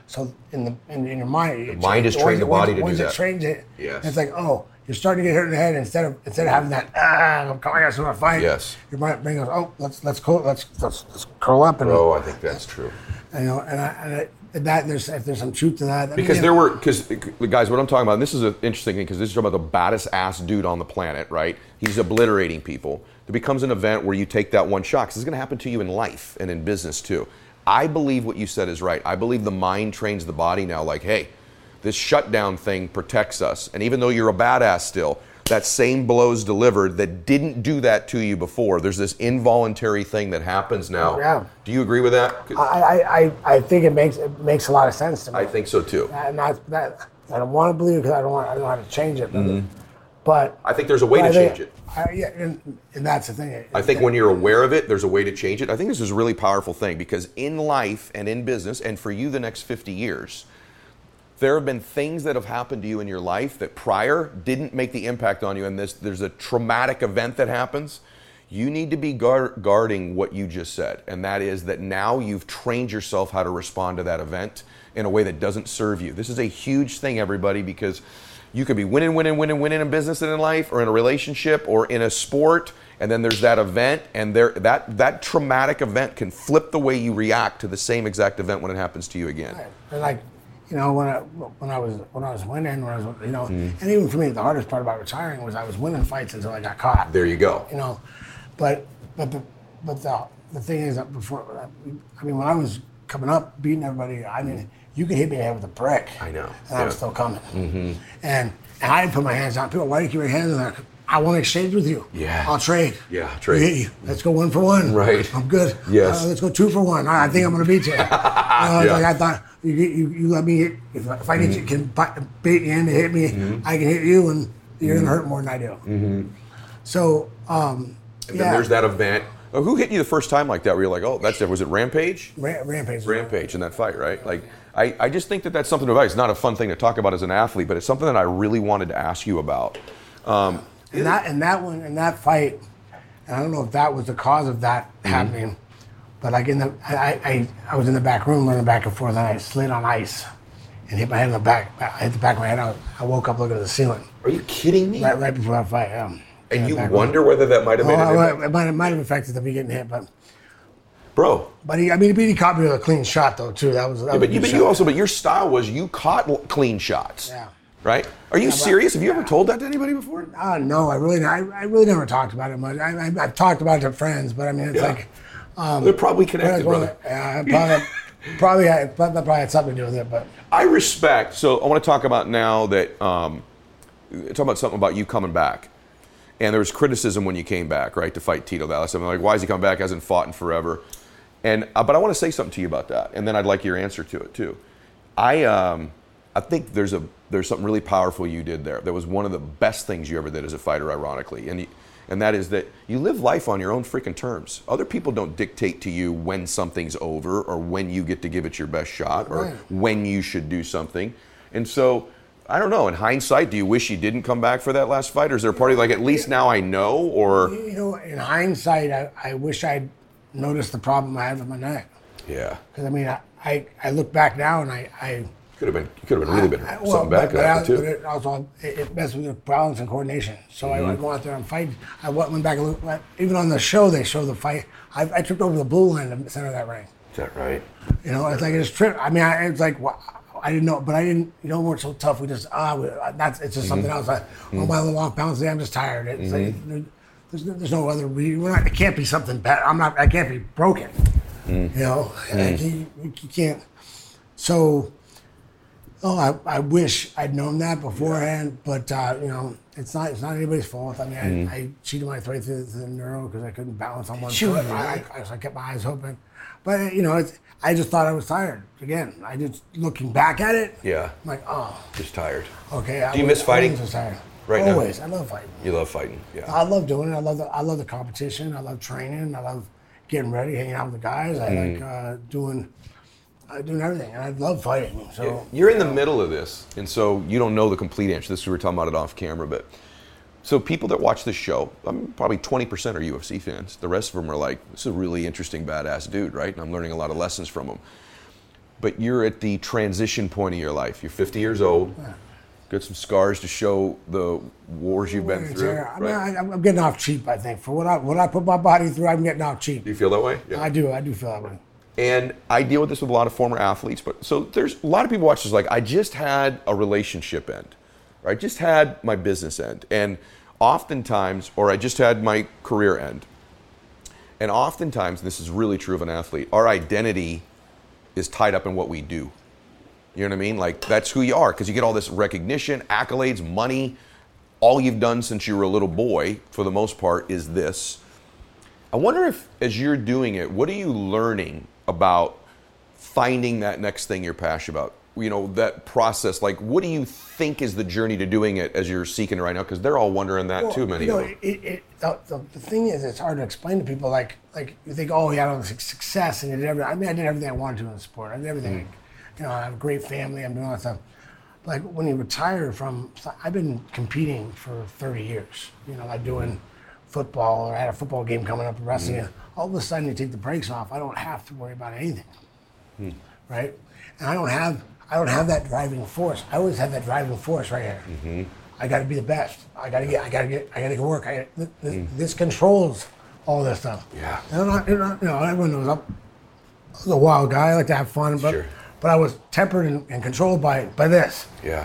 So in the in, in your mind, the mind is trained the body to do that. Once it trains it, yes. It's like, oh, you're starting to get hurt in the head instead of instead of having that ah, I'm coming out to fight. Yes. Your mind goes, oh, let's let's curl, let's let's, let's curl up. And, oh, I think that's true. You know, and, I, and, I, and that there's if there's some truth to that. I because mean, there were because guys, what I'm talking about, and this is an interesting thing because this is about the baddest ass dude on the planet, right? He's obliterating people. There becomes an event where you take that one shot because it's going to happen to you in life and in business too. I believe what you said is right. I believe the mind trains the body now. Like, hey, this shutdown thing protects us, and even though you're a badass still, that same blow's delivered that didn't do that to you before. There's this involuntary thing that happens now. Yeah. Do you agree with that? I, I, I think it makes it makes a lot of sense to me. I think so too. And that's, that I don't want to believe it because I don't want I don't know how to change it. But, mm-hmm. but I think there's a way to think, change it. I, yeah, and, and that's the thing. I think when you're aware of it, there's a way to change it. I think this is a really powerful thing because in life and in business, and for you the next fifty years, there have been things that have happened to you in your life that prior didn't make the impact on you, and this, there's a traumatic event that happens. You need to be guard, guarding what you just said, and that is that now you've trained yourself how to respond to that event in a way that doesn't serve you. This is a huge thing, everybody, because you could be winning, winning, winning, winning in business and in life, or in a relationship, or in a sport, and then there's that event, and there that that traumatic event can flip the way you react to the same exact event when it happens to you again. Right. And like, you know, when I when I was when I was winning, when I was, you know, mm. and even for me, the hardest part about retiring was I was winning fights until I got caught. There you go. You know, but but the but the the thing is that before, I mean, when I was coming up, beating everybody, I mean, you could hit me in the head with a brick. I know. And yeah. I was still coming. Mm-hmm. And and I didn't put my hands down. People, why do you keep your hands down? I want to exchange with you. Yeah. I'll trade. Yeah, trade. You, you. Let's go one for one. Right. I'm good. Yes. Uh, let's go two for one. I, I think I'm going to beat you. uh, yeah. Like I thought, you, you, you let me hit. If, if I get mm-hmm. you, can bait you in to hit me, mm-hmm. I can hit you, and you're mm-hmm. going to hurt more than I do. Mm-hmm. So, um, and yeah. then there's that event. Oh, who hit you the first time like that where you're like, oh, that's it? Was it Rampage? Ra- Rampage. Rampage in that fight, right? Like, I, I just think that that's something about. It's not a fun thing to talk about as an athlete, but it's something that I really wanted to ask you about. Um, and that and that one and that fight, and I don't know if that was the cause of that mm-hmm. happening, but like in the I, I I was in the back room running back and forth, and I slid on ice and hit my head in the back. I hit the back of my head. I, I woke up looking at the ceiling. Are you kidding me? Right, right before that fight. Yeah. And you wonder room. whether that might have been. Oh, an it might have, might have affected the me getting hit, but. Bro. But he, I mean, he caught me with a clean shot though too. That was. That yeah, was but you, but you also, but your style was you caught clean shots. Yeah. Right? Are you yeah, serious? but, Have you yeah. ever told that to anybody before? Uh, no, I really, I, I really never talked about it much. I, I, I've talked about it to friends, but I mean, it's yeah. like. Um, They're probably connected, brother. Yeah, probably, probably, had, that probably had something to do with it, but. I respect. So I want to talk about now that um, talk about something about you coming back, and there was criticism when you came back, right, to fight Tito Dallas. I'm like, why is he coming back? Hasn't fought in forever. And uh, but I want to say something to you about that, and then I'd like your answer to it too. I um, I think there's a there's something really powerful you did there. That was one of the best things you ever did as a fighter, ironically, and you, and that is that you live life on your own freaking terms. Other people don't dictate to you when something's over or when you get to give it your best shot or right. when you should do something. And so I don't know. In hindsight, do you wish you didn't come back for that last fight, or is there a party like at least now I know? Or you know, in hindsight, I, I wish I'd noticed the problem I had with my neck. Yeah. Because I mean, I, I, I look back now and I, I could have been you could have been really been I, something well, back but, but at I, too. But it also it, it messed with the balance and coordination. So mm-hmm. I, I go out there and fight. I went back and looked. Even on the show, they show the fight. I, I tripped over the blue line in the center of that ring. Is that right? You know, it's like it just tripped. I mean, I, it's like well, I didn't know, but I didn't. You know, we're so tough. We just ah, we, that's it's just mm-hmm. something else. I, mm-hmm. Oh, my little off balance today. I'm just tired. It's mm-hmm. like. There's no, there's no other reason. We're not, it can't be something bad. I'm not. I can't be broken. Mm. You know, mm. you, you can't. So, oh, I, I wish I'd known that beforehand. Yeah. But uh, you know, it's not. It's not anybody's fault. I mean, mm. I, I cheated my way through the neuro because I couldn't balance on one foot. I, I, I kept my eyes open. But you know, it's, I just thought I was tired. Again, I just looking back at it. Yeah. I'm like, oh. Just tired. Okay. Do I you was, miss fighting? I was tired. Right Always. now? I love fighting. You love fighting, yeah. I love doing it. I love the I love the competition. I love training. I love getting ready, hanging out with the guys. I mm. like uh, doing uh, doing everything, and I love fighting. So you're in the middle of this, and so you don't know the complete answer. This we were talking about it off camera, but so people that watch this show, I mean, probably twenty percent are U F C fans. The rest of them are like, this is a really interesting, badass dude, right? And I'm learning a lot of lessons from him. but you're at the transition point of your life. You're fifty years old. Yeah. Got some scars to show the wars you've been through. I mean, right? I, I'm getting off cheap, I think. For what I what I put my body through, I'm getting off cheap. Do you feel that way? Yeah. I do. I do feel that way. And I deal with this with a lot of former athletes. But so there's a lot of people watch this like, I just had a relationship end. Or I just had my business end. And oftentimes, or I just had my career end. And oftentimes, this is really true of an athlete, our identity is tied up in what we do. You know what I mean? Like, that's who you are, because you get all this recognition, accolades, money. All you've done since you were a little boy, for the most part, is this. I wonder if, as you're doing it, what are you learning about finding that next thing you're passionate about? You know, that process, like, what do you think is the journey to doing it as you're seeking it right now? Because they're all wondering that well, too, many you know, of them. It, it, the, the, the thing is, it's hard to explain to people, like, like you think, oh, yeah, I had success, and you did everything. I mean, I did everything I wanted to in the sport. I did everything. Mm. You know, I have a great family, I'm doing all that stuff. Like, when you retire from, I've been competing for thirty years. You know, like doing football, or I had a football game coming up, wrestling. Mm. All of a sudden, you take the brakes off. I don't have to worry about anything, mm. right? And I don't have, I don't have that driving force. I always have that driving force right here. Mm-hmm. I got to be the best. I got to get, I got to get, I got to get work. I, this, mm. this controls all this stuff. Yeah. And I'm not, you know, everyone knows I'm, I was a wild guy. I like to have fun, but. Sure. But I was tempered and, and controlled by by this. Yeah.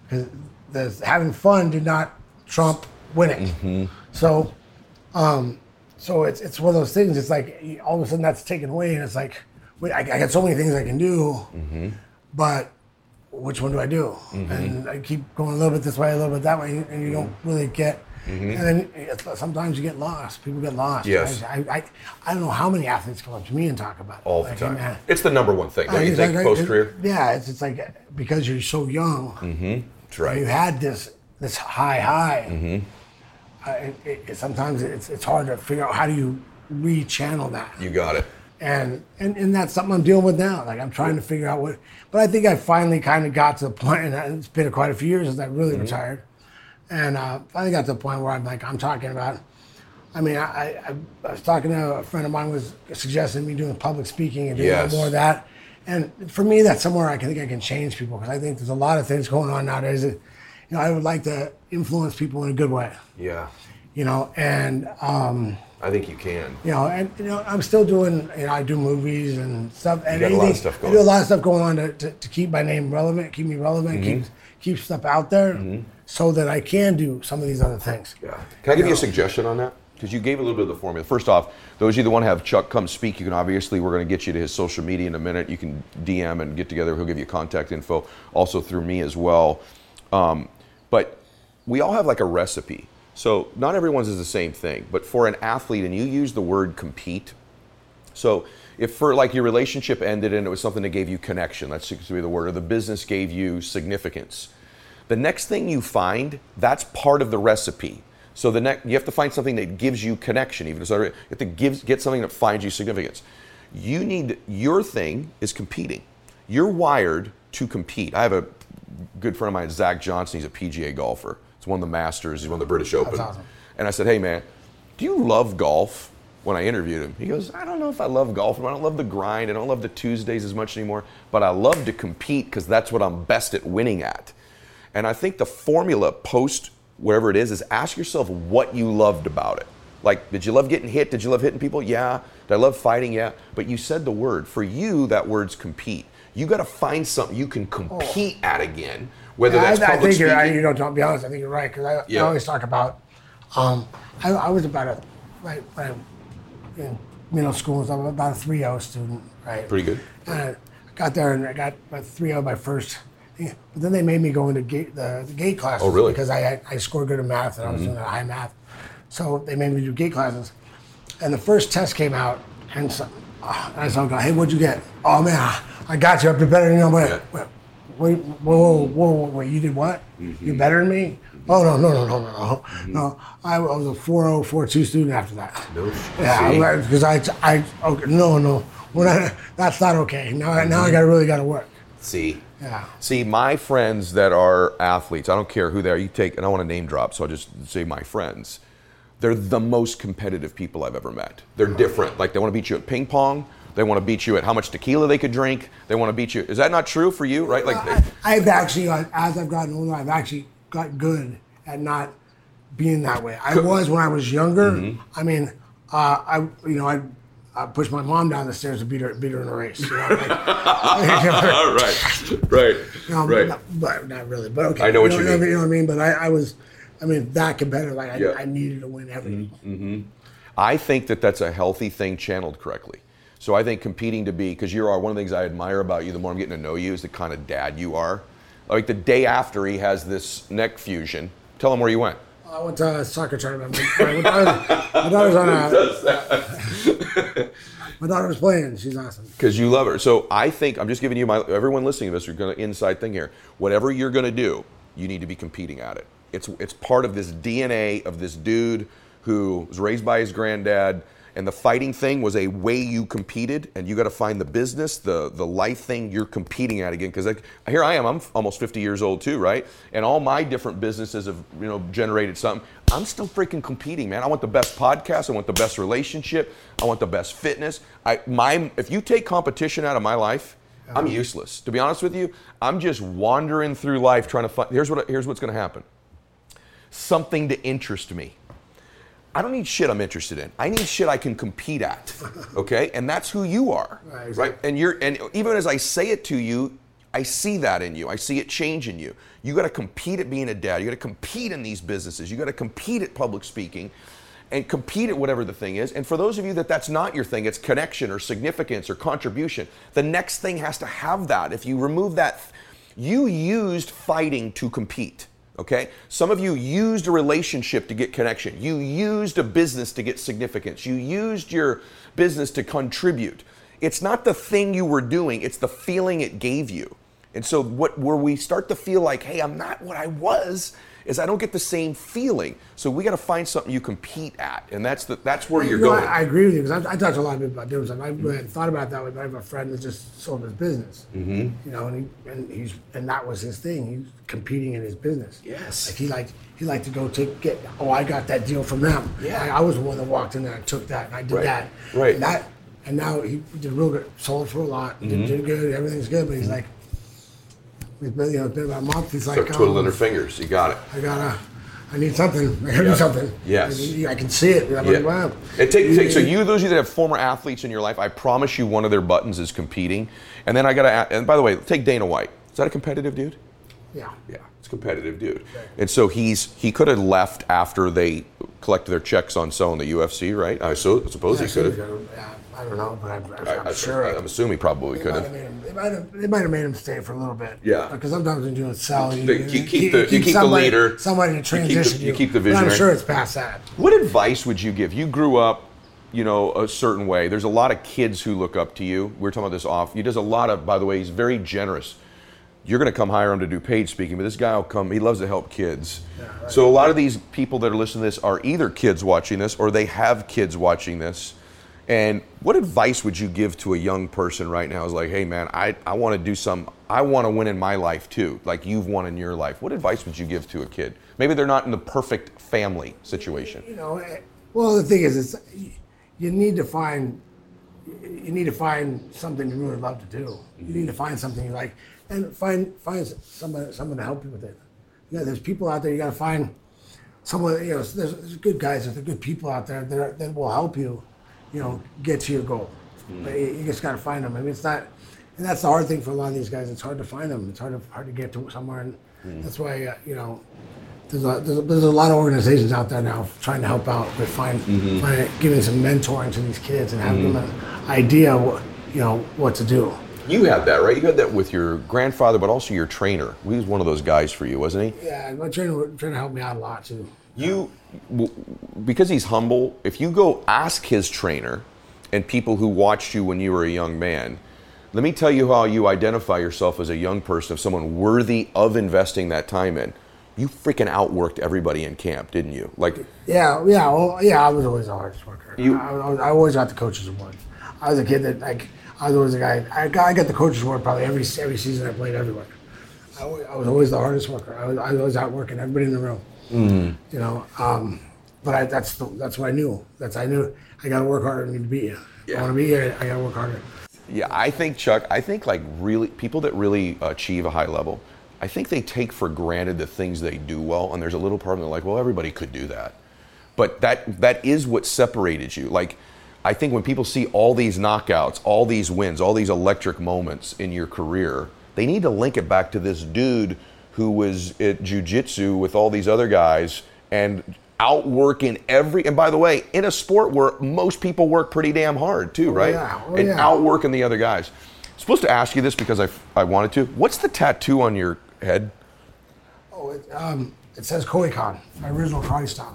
Because having fun did not trump winning. Mm-hmm. So, um, so it's it's one of those things. It's like all of a sudden that's taken away, and it's like, wait, I, I got so many things I can do, mm-hmm. but which one do I do? Mm-hmm. And I keep going a little bit this way, a little bit that way, and you don't really get. Mm-hmm. And then it's, sometimes you get lost. People get lost. Yes. I, I, I, I don't know how many athletes come up to me and talk about it. All like, the time. Man, it's the number one thing, don't you think, like, post-career? Yeah, it's, it's like because you're so young, mm-hmm. That's right. You had this this high high. Mm-hmm. Uh, it, it, it, sometimes it's it's hard to figure out how do you re-channel that. You got it. And, and and that's something I'm dealing with now. Like I'm trying to figure out what, but I think I finally kind of got to the point, and it's been quite a few years since I really mm-hmm. retired. And uh, finally got to the point where I'm like, I'm talking about, I mean, I, I, I was talking to a friend of mine was suggesting me doing public speaking and doing yes. more of that. And for me, that's somewhere I can think I can change people, because I think there's a lot of things going on nowadays that, you know, I would like to influence people in a good way. Yeah. You know, and um, I think you can. You know, and you know, I'm still doing, you know, I do movies and stuff. And you got a lot of stuff going. I do a lot of stuff going on to, to, to keep my name relevant, keep me relevant, mm-hmm. keep keep stuff out there, mm-hmm. so that I can do some of these other things. Yeah. Can I give you, know? you a suggestion on that? Because you gave a little bit of the formula. First off, those of you that want to have Chuck come speak, you can obviously, we're going to get you to his social media in a minute. You can D M and get together. He'll give you contact info, also through me as well. Um, but we all have like a recipe. So not everyone's is the same thing. But for an athlete, and you use the word compete. So if for like your relationship ended and it was something that gave you connection, that's supposed to be the word, or the business gave you significance, the next thing you find, that's part of the recipe. So the next, you have to find something that gives you connection, even if you have to give, get something that finds you significance. You need, your thing is competing. You're wired to compete. I have a good friend of mine, Zach Johnson. He's a P G A golfer. He's won the Masters. He's won the British Open. That's awesome. And I said, hey man, do you love golf? When I interviewed him, he goes, I don't know if I love golf. I don't love the grind. I don't love the Tuesdays as much anymore, but I love to compete because that's what I'm best at winning at. And I think the formula post wherever it is, is ask yourself what you loved about it. Like, did you love getting hit? Did you love hitting people? Yeah. Did I love fighting? Yeah. But you said the word. For you, that word's compete. You got to find something you can compete oh. at again, whether yeah, that's I, public I think speaking. You're, I, you know, to be honest, I think you're right, because I, yeah. I always talk about, um, I, I was about a, right, right, in middle school, so I was about a three oh student, right? Pretty good. And I got there and I got a three oh my first, but then they made me go into gate, the, the gate classes. Oh, really? Because I I scored good in math and I was mm-hmm. doing high math. So they made me do gate classes. And the first test came out, and, so, uh, and I said, hey, what'd you get? Oh, man, I, I got you. I'm better than you. Wait, wait, wait, whoa, whoa, whoa, wait, you did what? Mm-hmm. You better than me? Oh, no, no, no, no, no, no. Mm-hmm. No, I, I was a four oh, four two student after that. No, yeah, because I, I, I, okay, no, no, we're not, that's not okay. Now, mm-hmm. now I got really got to work. See. Yeah. See, my friends that are athletes, I don't care who they are, you take, and I want to name drop, so I'll just say my friends. They're the most competitive people I've ever met. They're different. Like, they want to beat you at ping pong. They want to beat you at how much tequila they could drink. They want to beat you. Is that not true for you, right? Like, I, I've actually, uh, as I've gotten older, I've actually got good at not being that way. I was when I was younger. Mm-hmm. I mean, uh, I you know I. I pushed my mom down the stairs to beat her, beat her in a race. You know, like, right, right, you know, right. Not, but not really. But okay, I know what you, you know, mean. You know what I mean? But I, I was, I mean, that competitive. Like I, yeah. I needed to win everything. Mm-hmm. I think that that's a healthy thing channeled correctly. So I think competing to be, because you are one of the things I admire about you, the more I'm getting to know you, is the kind of dad you are. Like the day after he has this neck fusion, tell him where you went. I went to a soccer tournament. My daughter, my daughter's on a. My daughter was playing. She's awesome. Because you love her. So I think I'm just giving you my. Everyone listening to this, you're going to inside thing here. Whatever you're going to do, you need to be competing at it. It's it's part of this D N A of this dude who was raised by his granddad. And the fighting thing was a way you competed, and you got to find the business, the the life thing you're competing at again. Because like, here I am, I'm almost fifty years old too, right? And all my different businesses have you know generated something. I'm still freaking competing, man. I want the best podcast. I want the best relationship. I want the best fitness. I my if you take competition out of my life, I'm useless. To be honest with you, I'm just wandering through life trying to find. Here's what here's what's going to happen. Something to interest me. I don't need shit I'm interested in. I need shit I can compete at, okay? And that's who you are, right? Exactly. right? And you're, and even as I say it to you, I see that in you. I see it change in you. You got to compete at being a dad. You got to compete in these businesses. You got to compete at public speaking, and compete at whatever the thing is. And for those of you that that's not your thing, it's connection or significance or contribution. The next thing has to have that. If you remove that, you used fighting to compete. Okay? Some of you used a relationship to get connection. You used a business to get significance. You used your business to contribute. It's not the thing you were doing, it's the feeling it gave you. And so what where we start to feel like, hey, I'm not what I was, is I don't get the same feeling. So we got to find something you compete at, and that's the that's where you're you know, going. I, I agree with you because I, I talk to a lot of people about doing something. I really hadn't thought about it that way, but I have a friend that just sold his business. Mm-hmm. You know, and he and he's and that was his thing. He's competing in his business. Yes. Like he liked he liked to go take get. Oh, I got that deal from them. Yeah. I, I was the one that walked in there and took that, and I did Right. that. Right. And that and now he did real good. Sold for a lot. Mm-hmm. Did, did good. Everything's good. But he's mm-hmm. like, it's been, you know, it's been about a month. He's like, Start twiddling um, their fingers. You got it. I gotta. I need something. I gotta Yeah. do something. Yes. I, I can see it. I'm Yeah. like, wow. It take, take, so you, those of you that have former athletes in your life, I promise you one of their buttons is competing. And then I got to, and by the way, take Dana White. Is that a competitive dude? Yeah. Yeah, it's a competitive dude. And so he's he could have left after they collected their checks on selling the U F C, right? I so, suppose Yeah, he could have. yeah, I don't know, but I'm, I'm, I, I'm I, sure. I'm assuming he probably They could might have. have made him- They might have. They might have made him stay for a little bit. Yeah. Because sometimes when you do a sell, you, You you, keep the- you keep the somebody, leader. somebody to You keep the- transition you keep the But I'm visionary. sure it's past that. What advice would you give? You grew up, you know, a certain way. There's a lot of kids who look up to you. We were talking about this off. He does a lot of, by the way, he's very generous. You're going to come hire him to do paid speaking, but this guy will come, he loves to help kids. Yeah, right. So a lot of these people that are listening to this are either kids watching this or they have kids watching this. And what advice would you give to a young person right now? Is like, hey man, I, I want to do some, I want to win in my life too, like you've won in your life. What advice would you give to a kid? Maybe they're not in the perfect family situation. You know, eh, well, the thing is, it's you need to find you need to find something you really love to do. You need to find something you like, and find find someone someone to help you with it. You know, there's people out there. You got to find someone. You know, there's, there's good guys. There's good people out there that, are, that will help you. You know, get to your goal. Mm. But you, you just got to find them. I mean, it's not, and that's the hard thing for a lot of these guys. It's hard to find them. It's hard to hard to get to somewhere, and mm. that's why uh, you know. There's a, there's, a, there's a lot of organizations out there now trying to help out with find, mm-hmm. find giving some mentoring to these kids and having mm-hmm. them an idea what you know what to do. You had that, right? You had that with your grandfather, but also your trainer. He was one of those guys for you, wasn't he? Yeah, my trainer trainer helped me out a lot too. You, because he's humble. If you go ask his trainer and people who watched you when you were a young man, let me tell you how you identify yourself as a young person, of someone worthy of investing that time in. You freaking outworked everybody in camp, didn't you? Like, yeah, yeah, well, yeah. I was always the hardest worker. You, I, I, I always got the coaches award. I was a kid that like I was always a guy. I got, I got the coaches award probably every every season I played everywhere. I, I was always the hardest worker. I was, I was always out working everybody in the room. Mm-hmm. You know, um, but I, that's the, that's what I knew. That's I knew I got to work harder than to beat you. Yeah. I want to be here. I got to work harder. Yeah, I think, Chuck, I think like really, people that really achieve a high level, I think they take for granted the things they do well, and there's a little part of them like, well, everybody could do that. But that that is what separated you. Like, I think when people see all these knockouts, all these wins, all these electric moments in your career, they need to link it back to this dude who was at jiu-jitsu with all these other guys and outworking every, and by the way, in a sport where most people work pretty damn hard too, right? Oh, yeah. Oh, and yeah. outworking the other guys. I'm supposed to ask you this because I, I wanted to. What's the tattoo on your head? Oh, it, um, it says Koikan, my original karate style.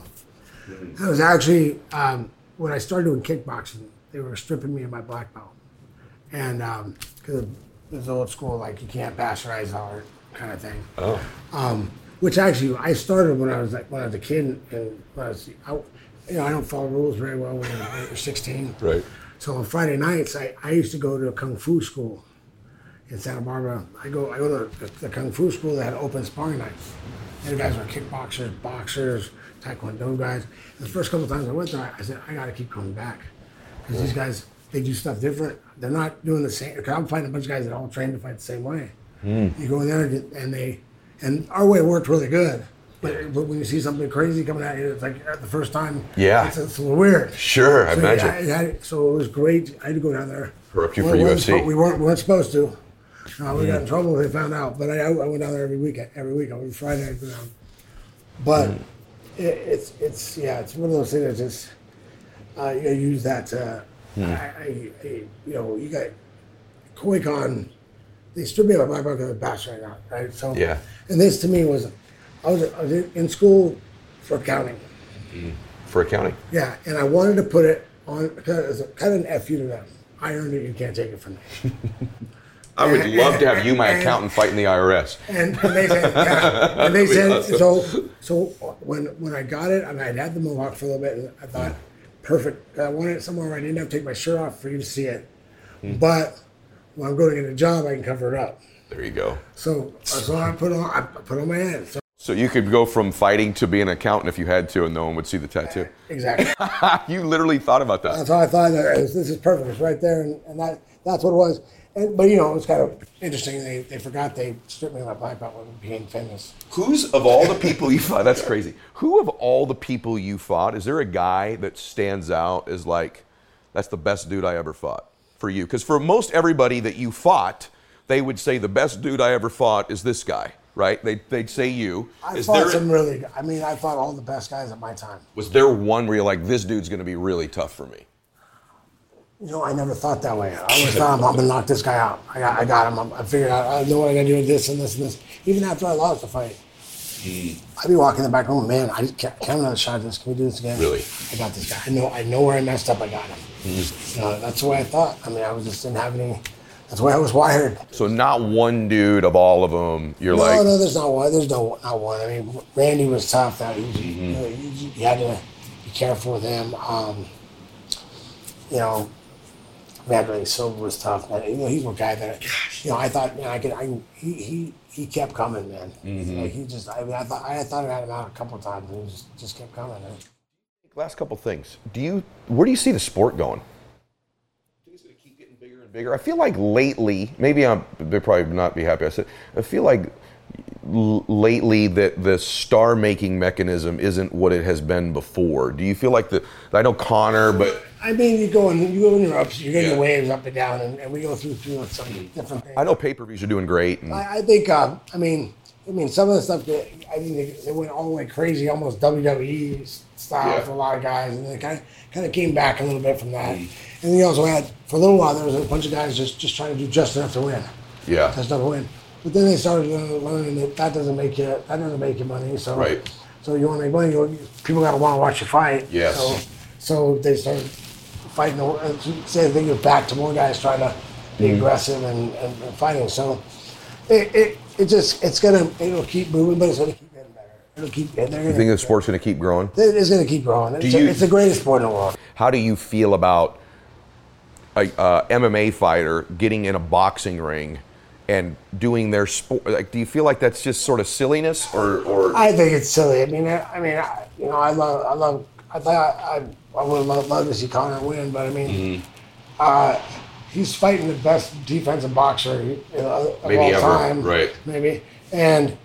It was actually, um, when I started doing kickboxing, they were stripping me of my black belt. And because um, it was old school, like you can't bastardize art kind of thing. Oh. Um, which actually, I started when I was like when I was a kid, and when I was, I, you know, I don't follow rules very well when you're sixteen. Right. So on Friday nights, I, I used to go to a kung fu school in Santa Barbara. I go I go to the, the kung fu school that had open sparring nights. And the guys were kickboxers, boxers, taekwondo guys. And the first couple of times I went there, I said, I got to keep coming back. Because these guys, they do stuff different. They're not doing the same. Because I'm fighting a bunch of guys that all train to fight the same way. Mm. You go in there and they, and our way worked really good. But, but when you see something crazy coming at you, it's like the first time, yeah, it's, it's a little weird. Sure, I so imagine. I, I, so it was great. I had to go down there. Corrupt you we for U F C. We weren't, we weren't supposed to. Uh, we mm. got in trouble if they found out. But I, I went down there every week. Every week, every Friday I'd go down. But mm. it, it's it's yeah, it's one of those things that just uh, you gotta use that. Uh, mm. I, I, I, you know, you got Koikan. They stripped me of my bucket of the bash right now, right? So yeah. And this to me was, I was, I was in school for accounting. Mm. For accounting. Yeah, and I wanted to put it on because it's kind of an F you to them. I earned it. You can't take it from me. I would and, love to have you, my and, accountant, fighting the I R S. And, and they said, yeah. And they said, awesome. so so when when I got it, I mean, I'd had the mohawk for a little bit, and I thought, perfect. I wanted it somewhere where I didn't have to take my shirt off for you to see it. Mm. But when I'm going to get a job, I can cover it up. There you go. So so I put on I put on my head. So, so you could go from fighting to being an accountant if you had to, and no one would see the tattoo. Exactly. You literally thought about that. That's how I thought. That this is perfect. It's right there, and, and that that's what it was. And, but you know, it was kind of interesting. They they forgot they stripped me of my black belt when I became famous. Who's of all the people you fought? That's crazy. Who of all the people you fought, is there a guy that stands out as like, that's the best dude I ever fought for you? Because for most everybody that you fought, they would say the best dude I ever fought is this guy, right? They they'd say you. I is fought there, some really. I mean, I fought all the best guys at my time. Was there one where you're like, this dude's going to be really tough for me? You know, I never thought that way. I always thought, I'm, I'm going to knock this guy out. I got, I got him. I'm, I figured out, I know what I got to do with this and this and this. Even after I lost the fight, mm. I'd be walking in the back room, man, I just can't, can't have another shot at this. Can we do this again? Really? I got this guy. I know I know where I messed up. I got him. Mm. You know, that's the way I thought. I mean, I was just didn't have any, that's the way I was wired. So not one dude of all of them, you're no, like. No, no, there's not one. There's no, not one. I mean, Randy was tough. That he, mm-hmm. you, know, you, you had to be careful with him. Um, you know, Vanderlei Silva was tough, man. You know, he's one guy that, you know, I thought, man, I could, I, he, he, he kept coming, man. Mm-hmm. Like, he just, I mean, I thought, I thought I had him out a couple of times, and he just, just kept coming, man. Last couple things. Do you, where do you see the sport going? Do you think it's going to keep getting bigger and bigger? I feel like lately, maybe I'm, they'll probably not be happy I said, I feel like l- lately that the star-making mechanism isn't what it has been before. Do you feel like the, I know Conor, but. I mean, you go in, you go in your ups, you're getting yeah. waves up and down, and, and we go through through some different things. I know pay-per-views are doing great. And I, I think, uh, I mean, I mean, some of the stuff that I mean, they, they went all the way crazy, almost W W E style yeah. for a lot of guys, and they kind of kind of came back a little bit from that. Mm. And then you also had, for a little while, there was a bunch of guys just, just trying to do just enough to win. Yeah, just enough to win. But then they started learning that that doesn't make you that doesn't make you money. So right. So you want to make money, you, people got to want to watch you fight. Yes. So, so they started fighting, and say the thing is back to more guys trying to be mm-hmm. aggressive and, and, and fighting. So it, it it just it's gonna it'll keep moving, but it's gonna keep getting better. It'll keep. They're gonna, you think the sport's gonna keep growing? It's gonna keep growing. It's, you, a, it's the greatest sport in the world. How do you feel about a uh, M M A fighter getting in a boxing ring and doing their sport? Like, do you feel like that's just sort of silliness, or, or? I think it's silly. I mean, I, I mean, I, you know, I love, I love, I thought I, I, I would love, love to see Conor win, but I mean, mm-hmm. uh, he's fighting the best defensive boxer you know, of maybe all ever. time. Right. Maybe. And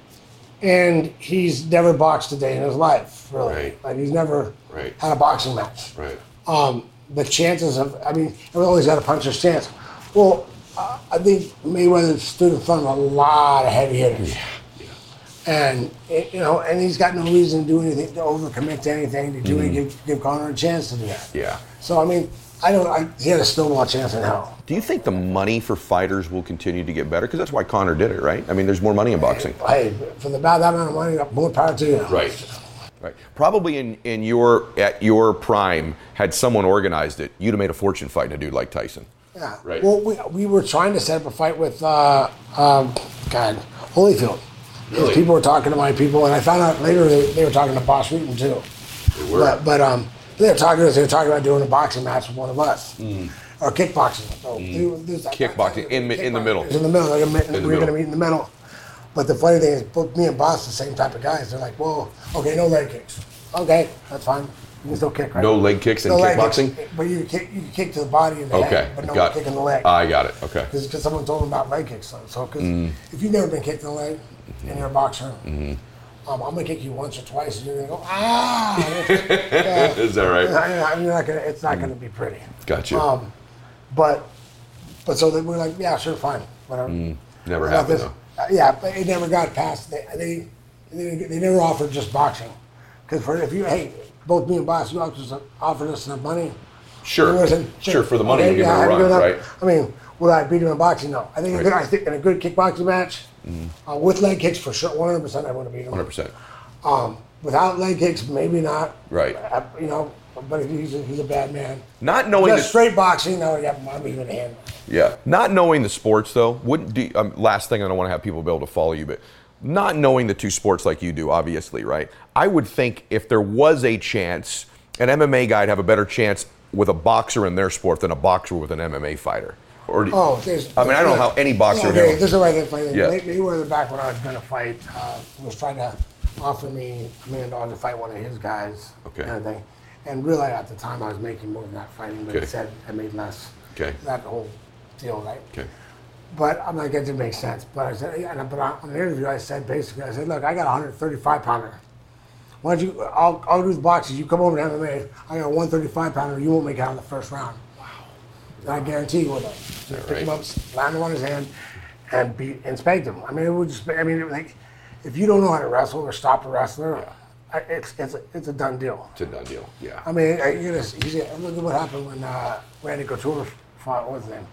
and he's never boxed a day in his life, really. Right. Like he's never right. had a boxing match. Right. Um, the chances of, I mean, everyone's got a puncher's chance. Well, uh, I think Mayweather stood in front of a lot of heavy hitters. Yeah. yeah. And, it, you know, and he's got no reason to do anything, to overcommit to anything, to do mm-hmm. anything, give, give Conor a chance to do that. Yeah. So, I mean, I don't, I, he had a snowball chance in hell. Do you think the money for fighters will continue to get better? Because that's why Conor did it, right? I mean, there's more money in boxing. Hey, for the, about that amount of money, more power to you. Right. Right. Probably in, in your at your prime, had someone organized it, you'd have made a fortune fighting a dude like Tyson. Yeah. Right. Well, we, we were trying to set up a fight with, uh, um, God, Holyfield. Really? People were talking to my people, and I found out later they, they were talking to Boss Wheaton too. They were. But, but um, they were talking to us. They were talking about doing a boxing match with one of us, mm. or kickboxing. So mm. they, kickboxing in in the middle. In the middle. They're gonna, in the we're going to middle. meet in the middle. But the funny thing is, both me and Boss, the same type of guys. They're like, "Whoa, okay, no leg kicks. Okay, that's fine. You can still kick, right? No leg kicks in no kickboxing? Kicks, but you can kick, you can kick to the body and the okay. head, but no got kick in the leg. I got it. Okay. Because someone told them about leg kicks. So, so cause mm. if you've never been kicked in the leg mm-hmm. and you're a boxer, mm-hmm. um, I'm gonna kick you once or twice, and you're gonna go ah. yeah. Is that right? I, you're not gonna. It's not mm. gonna be pretty. Got you. Um, but but so then we're like, yeah, sure, fine, whatever. Mm. Never happened this, though. Uh, yeah, but it never got past. They they they, they never offered just boxing, because for if you hey. Both me and Boss, you offered us enough money. Sure. Sure. sure, for the money, okay, you give yeah, him a run, right? I mean, will I beat him in boxing? No. I think, right. a good, I think in a good kickboxing match, mm-hmm. uh, with leg kicks, for sure, one hundred percent I would have beat him. one hundred percent. Um, without leg kicks, maybe not. Right. Uh, you know, but he's a, he's a bad man. Not knowing Just the, straight boxing, no, yeah, I'm even a hand. Yeah. Not knowing the sports, though, wouldn't do, um, last thing, I don't want to have people be able to follow you, but not knowing the two sports like you do, obviously, right? I would think if there was a chance, an M M A guy'd have a better chance with a boxer in their sport than a boxer with an M M A fighter. Or do, oh, there's. I mean, I don't know how any boxer. Yeah, okay, this is why they fight. Yeah. They, they were back when I was going to fight. Uh, was trying to offer me a million dollars to fight one of his guys. Okay. Kind of thing. And really, at the time, I was making more than that fighting, but okay. he said I made less. Okay. That whole deal, right? Okay. But I'm like, it didn't make sense. But I said, yeah, but on the interview, I said basically, I said, look, I got a one thirty-five pounder. Why don't you? I'll I'll do the boxes. You come over to M M A. I got a one thirty-five pounder. You won't make it out in the first round. Wow. And I guarantee you will. Just pick right? him up, land him on his hand, and beat and spank him. I mean, it would just. I mean, it, like, if you don't know how to wrestle or stop a wrestler, yeah. I, it's it's a, it's a done deal. It's a done deal. Yeah. I mean, you're gonna see, look at what happened when uh, Randy Couture fought. What's his name?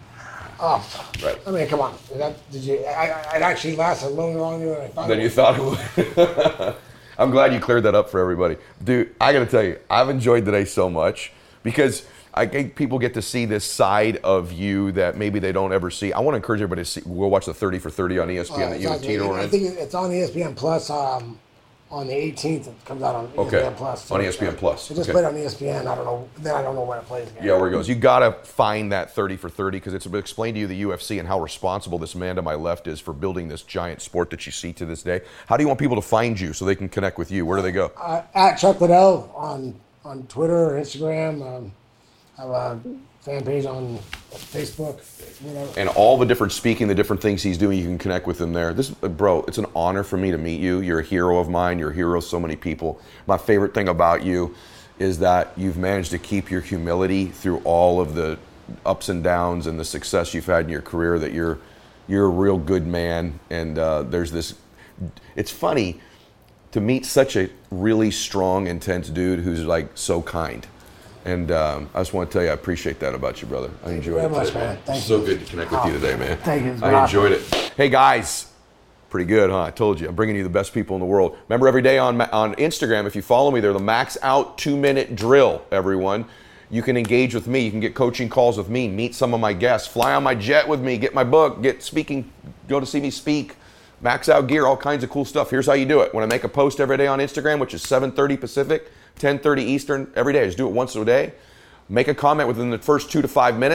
Oh, right. I mean, come on. That, did you? I, I, it actually lasted a little longer than I thought. Than you thought it would. I'm glad you cleared that up for everybody. Dude, I got to tell you, I've enjoyed today so much because I think people get to see this side of you that maybe they don't ever see. I want to encourage everybody to see, go watch the thirty for thirty on E S P N uh, that you and Tino are in. I think it's on E S P N Plus um, on the eighteenth. It comes out on okay. E S P N Plus. So on E S P N Plus. It just okay. played on E S P N. I don't know. Then I don't know when it plays again. Yeah, where it goes. You got to find that thirty for thirty because it's explained to you the U F C and how responsible this man to my left is for building this giant sport that you see to this day. How do you want people to find you so they can connect with you? Where do they go? Uh, at Chuck Liddell on on Twitter or Instagram. Um, I have a fan page on Facebook. Whatever. And all the different speaking, the different things he's doing, you can connect with him there. This, bro, it's an honor for me to meet you. You're a hero of mine. You're a hero of so many people. My favorite thing about you is that you've managed to keep your humility through all of the ups and downs and the success you've had in your career, that you're you're a real good man. And uh, there's this, it's funny to meet such a really strong, intense dude who's like so kind. And um, I just want to tell you, I appreciate that about you, brother. I enjoyed Thank you very it. much, today, man. Thank so you. good to connect with oh, you today, man. Thank you. I enjoyed it. Hey, guys. Pretty good, huh? I told you. I'm bringing you the best people in the world. Remember, every day on on Instagram, if you follow me there, the Max Out two-minute drill, everyone. You can engage with me. You can get coaching calls with me, meet some of my guests, fly on my jet with me, get my book, get speaking, go to see me speak. Max Out gear, all kinds of cool stuff. Here's how you do it. When I make a post every day on Instagram, which is seven thirty Pacific, ten thirty Eastern, every day. Just do it once a day. Make a comment within the first two to five minutes,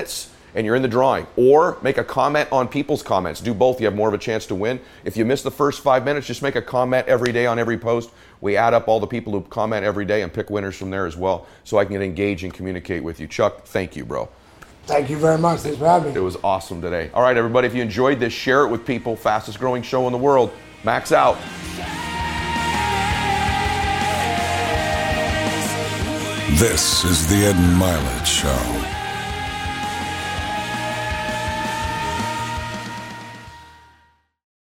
and you're in the drawing. Or make a comment on people's comments. Do both. You have more of a chance to win. If you miss the first five minutes, just make a comment every day on every post. We add up all the people who comment every day and pick winners from there as well, so I can engage and communicate with you. Chuck, thank you, bro. Thank you very much. Thanks for having me. It was awesome today. All right, everybody, if you enjoyed this, share it with people. Fastest growing show in the world. Max out. This is the Ed Milet Show.